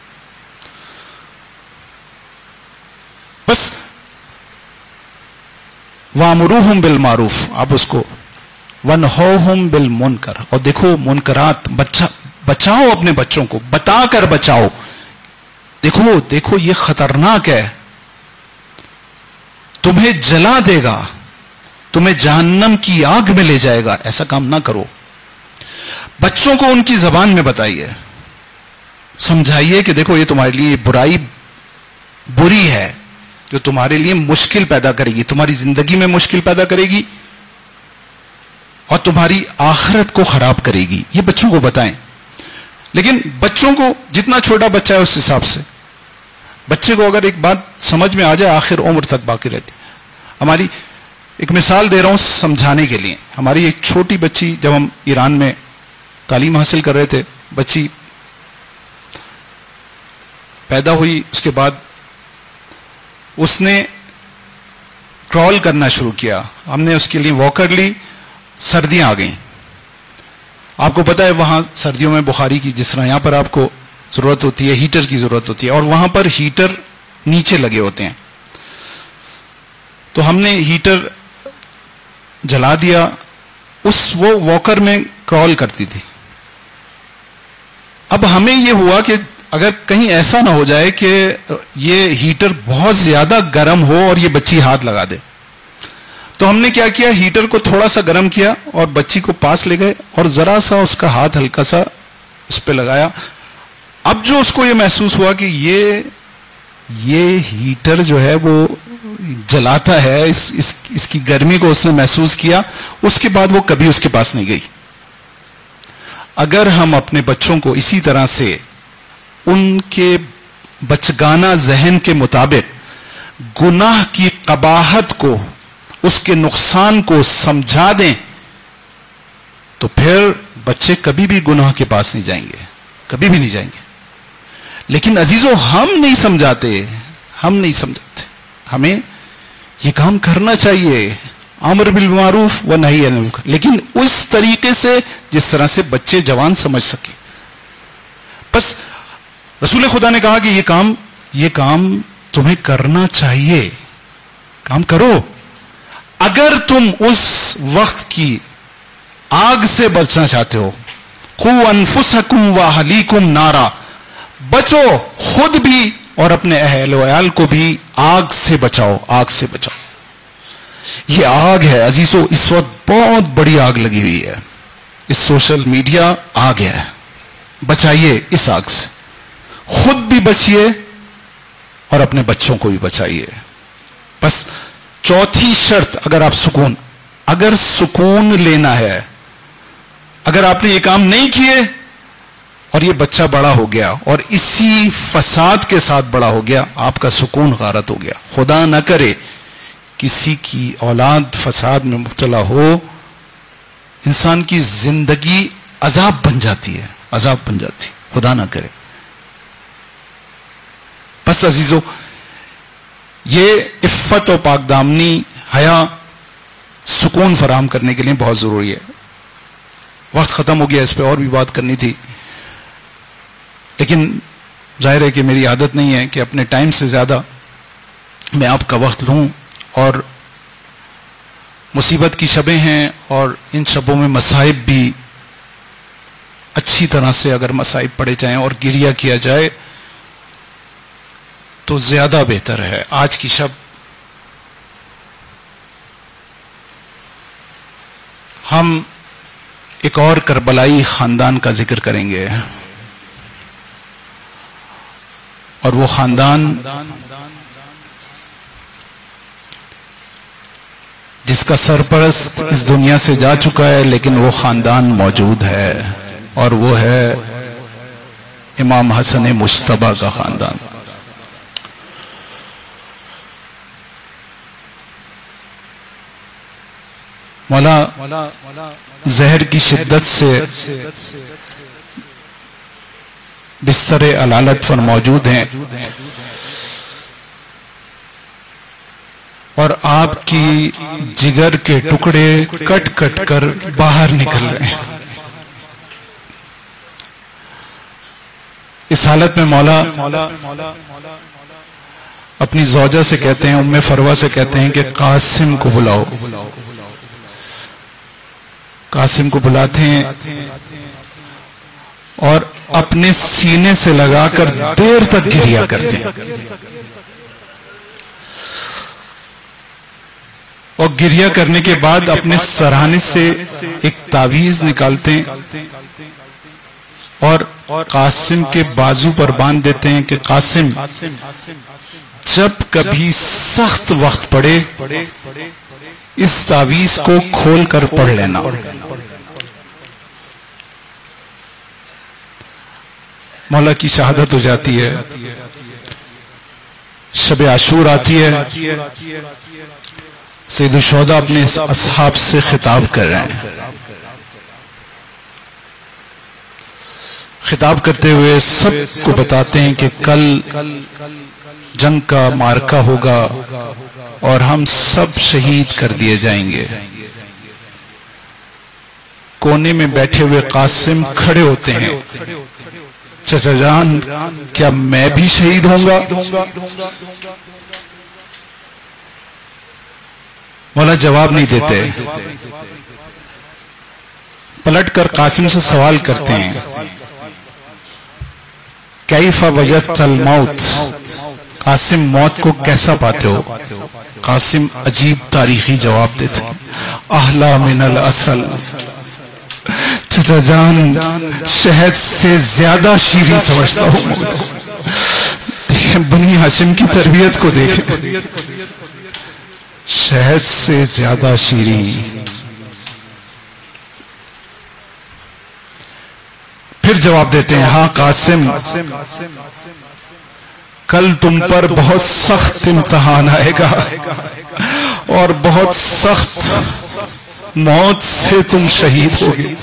بس وَامُرُوهُمْ بِالْمَعْرُوفِ. آپ اس کو وَانْهَوْهُمْ بِالْمُنْکَرِ. اور دیکھو منکرات بچاؤ اپنے بچوں کو، بتا کر بچاؤ. دیکھو یہ خطرناک ہے، تمہیں جلا دے گا، تمہیں جہنم کی آگ میں لے جائے گا. ایسا کام نہ کرو. بچوں کو ان کی زبان میں بتائیے، سمجھائیے کہ دیکھو یہ تمہارے لیے برائی بری ہے جو تمہارے لیے مشکل پیدا کرے گی، تمہاری زندگی میں مشکل پیدا کرے گی اور تمہاری آخرت کو خراب کرے گی. یہ بچوں کو بتائیں. لیکن بچوں کو جتنا چھوٹا بچہ ہے اس حساب سے بچے کو اگر ایک بات سمجھ میں آ جائے آخر عمر تک باقی رہتی. ہماری ایک مثال دے رہا ہوں سمجھانے کے لیے. ہماری ایک چھوٹی بچی جب ہم ایران میں تعلیم حاصل کر رہے تھے, بچی پیدا ہوئی, اس کے بعد اس نے کرال کرنا شروع کیا. ہم نے اس کے لیے واکر لی. سردیاں آ گئیں, آپ کو پتا ہے وہاں سردیوں میں بخاری کی جس طرح یہاں پر آپ کو ضرورت ہوتی ہے, ہیٹر کی ضرورت ہوتی ہے, اور وہاں پر ہیٹر نیچے لگے ہوتے ہیں. تو ہم نے ہیٹر جلا دیا. وہ واکر میں کرال کرتی تھی. اب ہمیں یہ ہوا کہ اگر کہیں ایسا نہ ہو جائے کہ یہ ہیٹر بہت زیادہ گرم ہو اور یہ بچی ہاتھ لگا دے, تو ہم نے کیا کیا, ہیٹر کو تھوڑا سا گرم کیا اور بچی کو پاس لے گئے اور ذرا سا اس کا ہاتھ ہلکا سا اس پہ لگایا. اب جو اس کو یہ محسوس ہوا کہ یہ ہیٹر جو ہے وہ جلاتا ہے, اس کی گرمی کو اس نے محسوس کیا. اس کے بعد وہ کبھی اس کے پاس نہیں گئی. اگر ہم اپنے بچوں کو اسی طرح سے ان کے بچگانہ ذہن کے مطابق گناہ کی قباحت کو, اس کے نقصان کو سمجھا دیں, تو پھر بچے کبھی بھی گناہ کے پاس نہیں جائیں گے, کبھی بھی نہیں جائیں گے. لیکن عزیزو ہم نہیں سمجھاتے. ہمیں یہ کام کرنا چاہیے, امر بالمعروف و نہی عن المنکر, لیکن اس طریقے سے جس طرح سے بچے جوان سمجھ سکیں. بس رسول خدا نے کہا کہ یہ کام تمہیں کرنا چاہیے, کام کرو. اگر تم اس وقت کی آگ سے بچنا چاہتے ہو, قوا انفسکم واہلیکم نارا, بچو خود بھی اور اپنے اہل و عیال کو بھی آگ سے بچاؤ, آگ سے بچاؤ. یہ آگ ہے عزیزو, اس وقت بہت بڑی آگ لگی ہوئی ہے. اس سوشل میڈیا آگ ہے, بچائیے اس آگ سے, خود بھی بچیے اور اپنے بچوں کو بھی بچائیے. بس چوتھی شرط, اگر سکون لینا ہے, اگر آپ نے یہ کام نہیں کیے اور یہ بچہ بڑا ہو گیا اور اسی فساد کے ساتھ بڑا ہو گیا, آپ کا سکون غارت ہو گیا. خدا نہ کرے کسی کی اولاد فساد میں مبتلا ہو, انسان کی زندگی عذاب بن جاتی ہے, عذاب بن جاتی, خدا نہ کرے. بس عزیزو یہ عفت و پاک دامنی, حیا, سکون فراہم کرنے کے لیے بہت ضروری ہے. وقت ختم ہو گیا, اس پہ اور بھی بات کرنی تھی, لیکن ظاہر ہے کہ میری عادت نہیں ہے کہ اپنے ٹائم سے زیادہ میں آپ کا وقت لوں. اور مصیبت کی شبیں ہیں اور ان شبوں میں مصائب بھی اچھی طرح سے اگر مصائب پڑے جائیں اور گریہ کیا جائے تو زیادہ بہتر ہے. آج کی شب ہم ایک اور کربلائی خاندان کا ذکر کریں گے, اور وہ خاندان جس کا سرپرست اس دنیا سے جا چکا ہے, لیکن وہ خاندان موجود ہے, اور وہ ہے امام حسن مجتبی کا خاندان. مولا زہر کی شدت سے بستر علالت پر موجود ہیں, اور آپ کی جگر کے ٹکڑے کٹ کٹ کر باہر نکل رہے ہیں. اس حالت میں مولا اپنی زوجہ سے کہتے ہیں, ام فروہ سے کہتے ہیں کہ قاسم کو بلاؤ. قاسم کو بلاتے ہیں اور اپنے سینے سے لگا کر دیر تک گریہ کرتے ہیں, اور گریہ کرنے کے بعد اپنے سرہانے سے ایک تعویذ نکالتے ہیں اور قاسم کے بازو پر باندھ دیتے ہیں کہ قاسم جب کبھی سخت وقت پڑے اس تعویذ کو کھول کر پڑھ لینا. مولا کی شہادت ہو جاتی ہے شب عاشور آتی ہے، سید الشہداء اپنے اصحاب سے خطاب کر رہے ہیں، خطاب کرتے ہوئے سب کو بتاتے ہیں کہ کل جنگ کا معرکہ ہوگا اور ہم سب شہید کر دیے جائیں گے۔ کونے میں بیٹھے ہوئے قاسم کھڑے ہوتے ہیں، چچا جان کیا میں بھی شہید ہوں گا؟ مولا جواب نہیں دیتے، پلٹ کر قاسم سے سوال کرتے ہیں، کیف وجدت الموت، قاسم موت کو کیسا پاتے ہو؟ قاسم عجیب تاریخی جواب دیتے ہیں، احلا من العسل، چچا جان شہد سے زیادہ شیریں سمجھتا ہوں موت۔ دیکھیں بنی ہاشم کی تربیت کو دیکھیں، شہد سے زیادہ شیریں۔ پھر جواب دیتے ہیں، ہاں قاسم کل تم پر بہت سخت امتحان آئے گا اور بہت سخت موت سے تم شہید ہوگے۔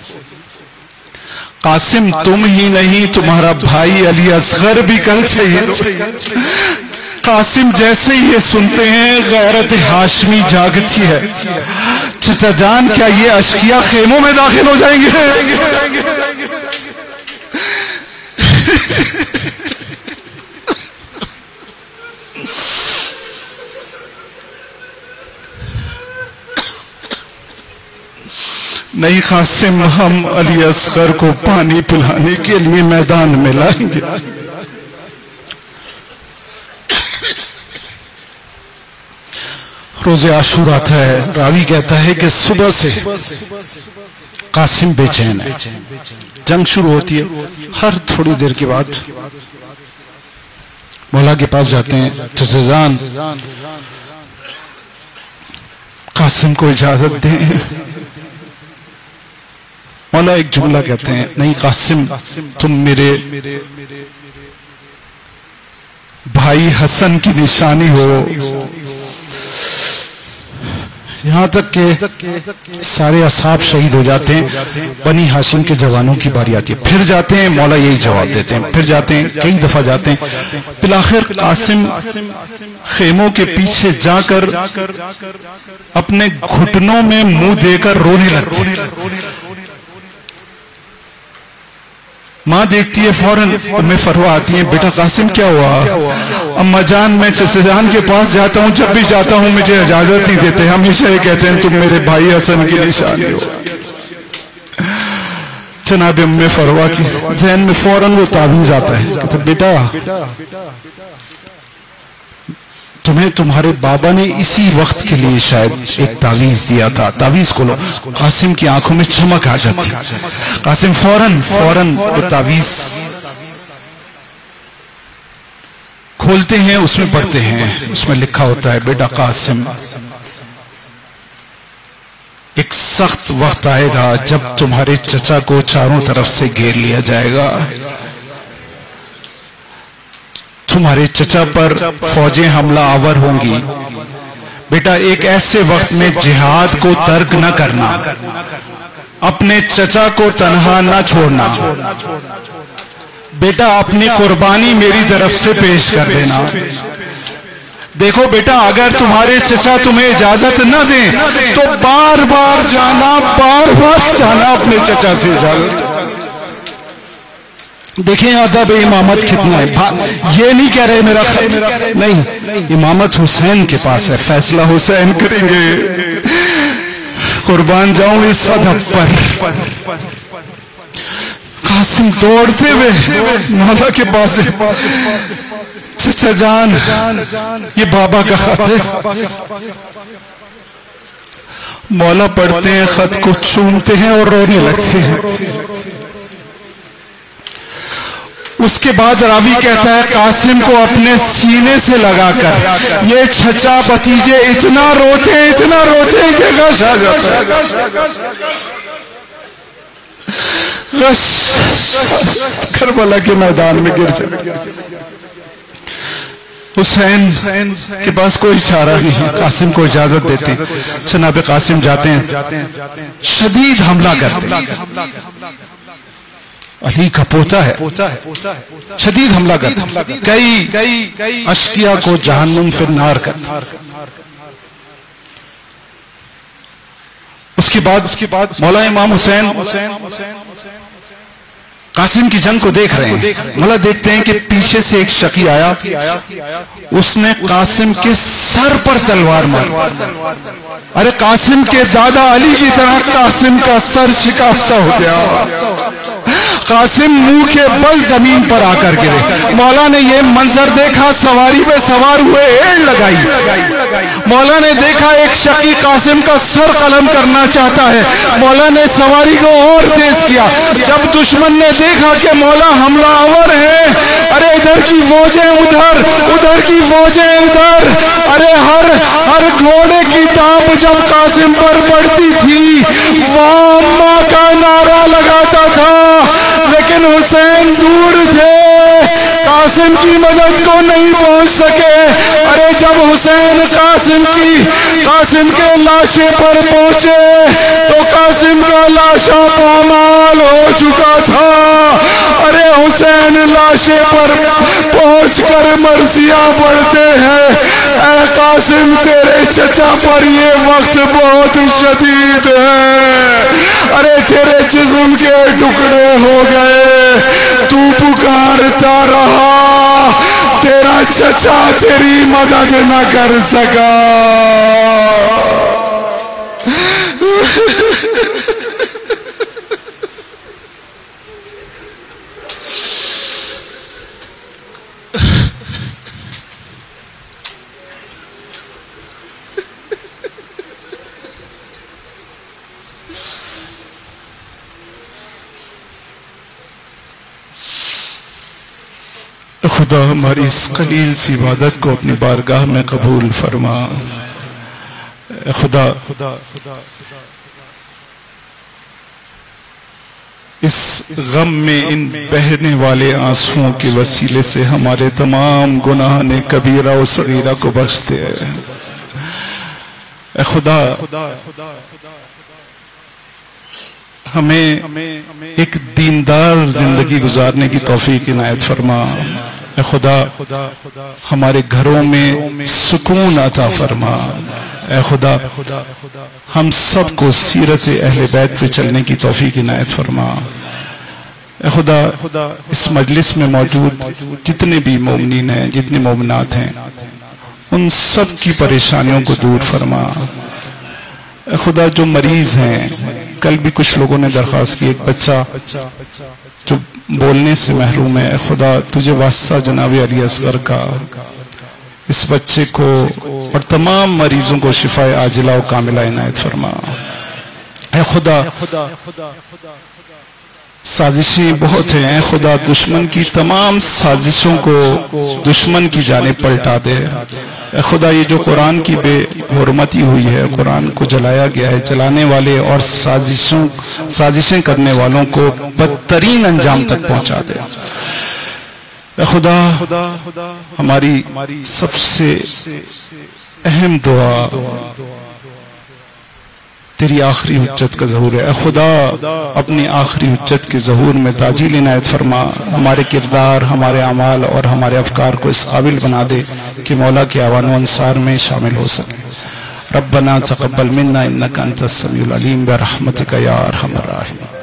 قاسم تم ہی نہیں تمہارا بھائی علی اصغر بھی کل شہید ہوگا۔ قاسم جیسے ہی یہ سنتے ہیں غیرت ہاشمی جاگتی ہے، چچا جان کیا یہ اشقیاء خیموں میں داخل ہو جائیں گے؟ نہیں قاسم، ہم علی اصغر کو پانی پلانے کے لیے میدان میں لائیں گے۔ روز عاشور آتا ہے، راوی کہتا ہے کہ صبح سے قاسم بے چین ہے، جنگ شروع ہوتی ہے، ہر تھوڑی دیر کے بعد مولا کے پاس جاتے ہیں، چچا جان قاسم کو اجازت دیں۔ مولا ایک جملہ کہتے ہیں، نہیں قاسم تم میرے بھائی حسن کی نشانی ہو۔ یہاں تک کہ سارے اصحاب شہید ہو جاتے ہیں، بنی ہاشم کے جوانوں کی باری آتی ہے، پھر جاتے ہیں، مولا یہی جواب دیتے ہیں، پھر جاتے ہیں، کئی دفعہ جاتے ہیں، بالآخر قاسم خیموں کے پیچھے جا کر اپنے گھٹنوں میں منہ دے کر رونے لگتے ہیں۔ ماں دیکھتی ہے، فوراً میں فروا آتی ہیں، بیٹا قاسم کیا ہوا؟ اماں جان میں چچا جان کے پاس جاتا ہوں، جب بھی جاتا ہوں مجھے اجازت نہیں دیتے، ہمیشہ یہ کہتے ہیں تم میرے بھائی حسن کی نشانی ہو۔ جناب ام فروا کی ذہن میں فوراً وہ تعویذ آتا ہے، کہتے بیٹا تمہیں تمہارے بابا نے اسی وقت کے لیے شاید ایک تعویذ دیا تھا، تعویذ کھولو۔ قاسم کی آنکھوں میں چمک آ جاتی، قاسم فوراً وہ تعویذ کھولتے ہیں، اس میں پڑھتے ہیں، اس میں لکھا ہوتا ہے، بیٹا قاسم ایک سخت وقت آئے گا جب تمہارے چچا کو چاروں طرف سے گھیر لیا جائے گا، تمہارے چچا پر فوجیں حملہ آور ہوں گی۔ بیٹا ایک ایسے وقت میں جہاد کو ترک نہ کرنا، اپنے چچا کو تنہا نہ چھوڑنا، بیٹا اپنی قربانی میری طرف سے پیش کر دینا۔ دیکھو بیٹا اگر تمہارے چچا تمہیں اجازت نہ دیں تو بار بار جانا اپنے چچا سے اجازت۔ دیکھیں ادب امامت کتنا ہے، یہ نہیں کہہ رہے میرا نہیں، امامت حسین کے پاس ہے، فیصلہ حسین کریں گے، قربان جاؤں اس ادب پر۔ قاسم دوڑتے ہوئے مولا کے پاس، چچا جان یہ بابا کا خط ہے۔ مولا پڑھتے ہیں، خط کو چومتے ہیں اور رونے لگتے ہیں۔ اس کے بعد راوی کہتا ہے قاسم کو اپنے سینے سے لگا کر یہ چچا بھتیجے اتنا روتے ہیں کہ غش آ جاتا ہے، غش کربلا کے میدان میں گر جائے۔ حسین کے پاس کوئی چارہ نہیں، قاسم کو اجازت دیتے، جناب قاسم جاتے ہیں، شدید حملہ کرتے ہیں، علی کا پوتا ہے، شدید حملہ کرتے ہیں، کئی اشقیاء کو جہنم فی النار کرتے ہیں۔ اس کے بعد مولا امام حسین قاسم کی جنگ کو دیکھ رہے ہیں، مولا دیکھتے ہیں کہ پیچھے سے ایک شقی آیا، اس نے قاسم کے سر پر تلوار ماری، ارے قاسم کے دادا علی کی طرح قاسم کا سر شکافتہ ہو گیا، قاسم منہ کے بل زمین پر آ کر گرے۔ مولا نے یہ منظر دیکھا، سواری پہ سوار ہوئے ایڑ لگائی، مولا نے دیکھا ایک شقی قاسم کا سر قلم کرنا چاہتا ہے، مولا نے سواری کو اور تیز کیا، جب دشمن نے دیکھا کہ مولا حملہ آور ہے، ارے ادھر کی فوجیں ادھر، ادھر کی فوجیں ادھر، ارے ہر گھوڑے کی ٹانپ جب قاسم پر پڑتی تھی وامہ کا نعرہ لگاتا تھا، لیکن حسین دور تھے، قاسم کی مدد کو نہیں پہنچ سکے۔ ارے جب حسین قاسم کے لاشے پر پہنچے تو قاسم کا لاشا پامال ہو چکا تھا۔ ارے حسین لاشے پر پہنچ کر مرثیہ پڑھتے ہیں، اے قاسم تیرے چچا پر یہ وقت بہت شدید ہے، ارے تیرے جسم کے ٹکڑے ہو گئے، تو پکارتا رہا، تیرا چچا تیری مدد نہ کر سکا۔ خدا ہماری اس قلیل سی عبادت کو اپنی بارگاہ میں قبول فرما۔ اے خدا اس غم میں ان بہنے والے آنسوؤں کے وسیلے سے ہمارے تمام گناہ نے کبیرہ و صغیرہ کو بخش دے۔ اے خدا ہمیں ایک دیندار زندگی گزارنے کی توفیق عنایت فرما۔ اے خدا ہمارے گھروں میں سکون عطا فرما۔ اے خدا ہم سب کو سیرت اہل بیت پہ چلنے کی توفیق عنایت فرما۔ اے خدا اس مجلس میں موجود جتنے بھی مومنین ہیں، جتنے مومنات ہیں، ان سب کی پریشانیوں کو دور فرما۔ اے خدا جو مریض ہیں، کل بھی کچھ لوگوں نے درخواست کی، ایک بچہ جو بولنے سے محروم ہے، اے خدا تجھے واسطہ جناب علی اصغر کا اس بچے کو اور تمام مریضوں کو شفائے عاجلہ و کاملہ عنایت فرما۔ اے خدا سازشیں بہت ہیں، اے خدا دشمن کی تمام سازشوں کو دشمن کی جانب پلٹا دے۔ اے خدا یہ جو قرآن کی بے حرمتی ہوئی ہے، قرآن کو جلایا گیا ہے، جلانے والے اور سازشیں کرنے والوں کو بدترین انجام تک پہنچا دے۔ اے خدا ہماری سب سے اہم دعا تیری آخری حجت کا ظہور ہے۔ اے خدا اپنی آخری حجت کے ظہور میں تعجیل عنایت فرما، ہمارے کردار، ہمارے اعمال اور ہمارے افکار کو اس قابل بنا دے کہ مولا کے اعوان و انصار میں شامل ہو سکے۔ ربنا تقبل منا انک انت السمیع العلیم برحمتک یا ارحم الراحمین۔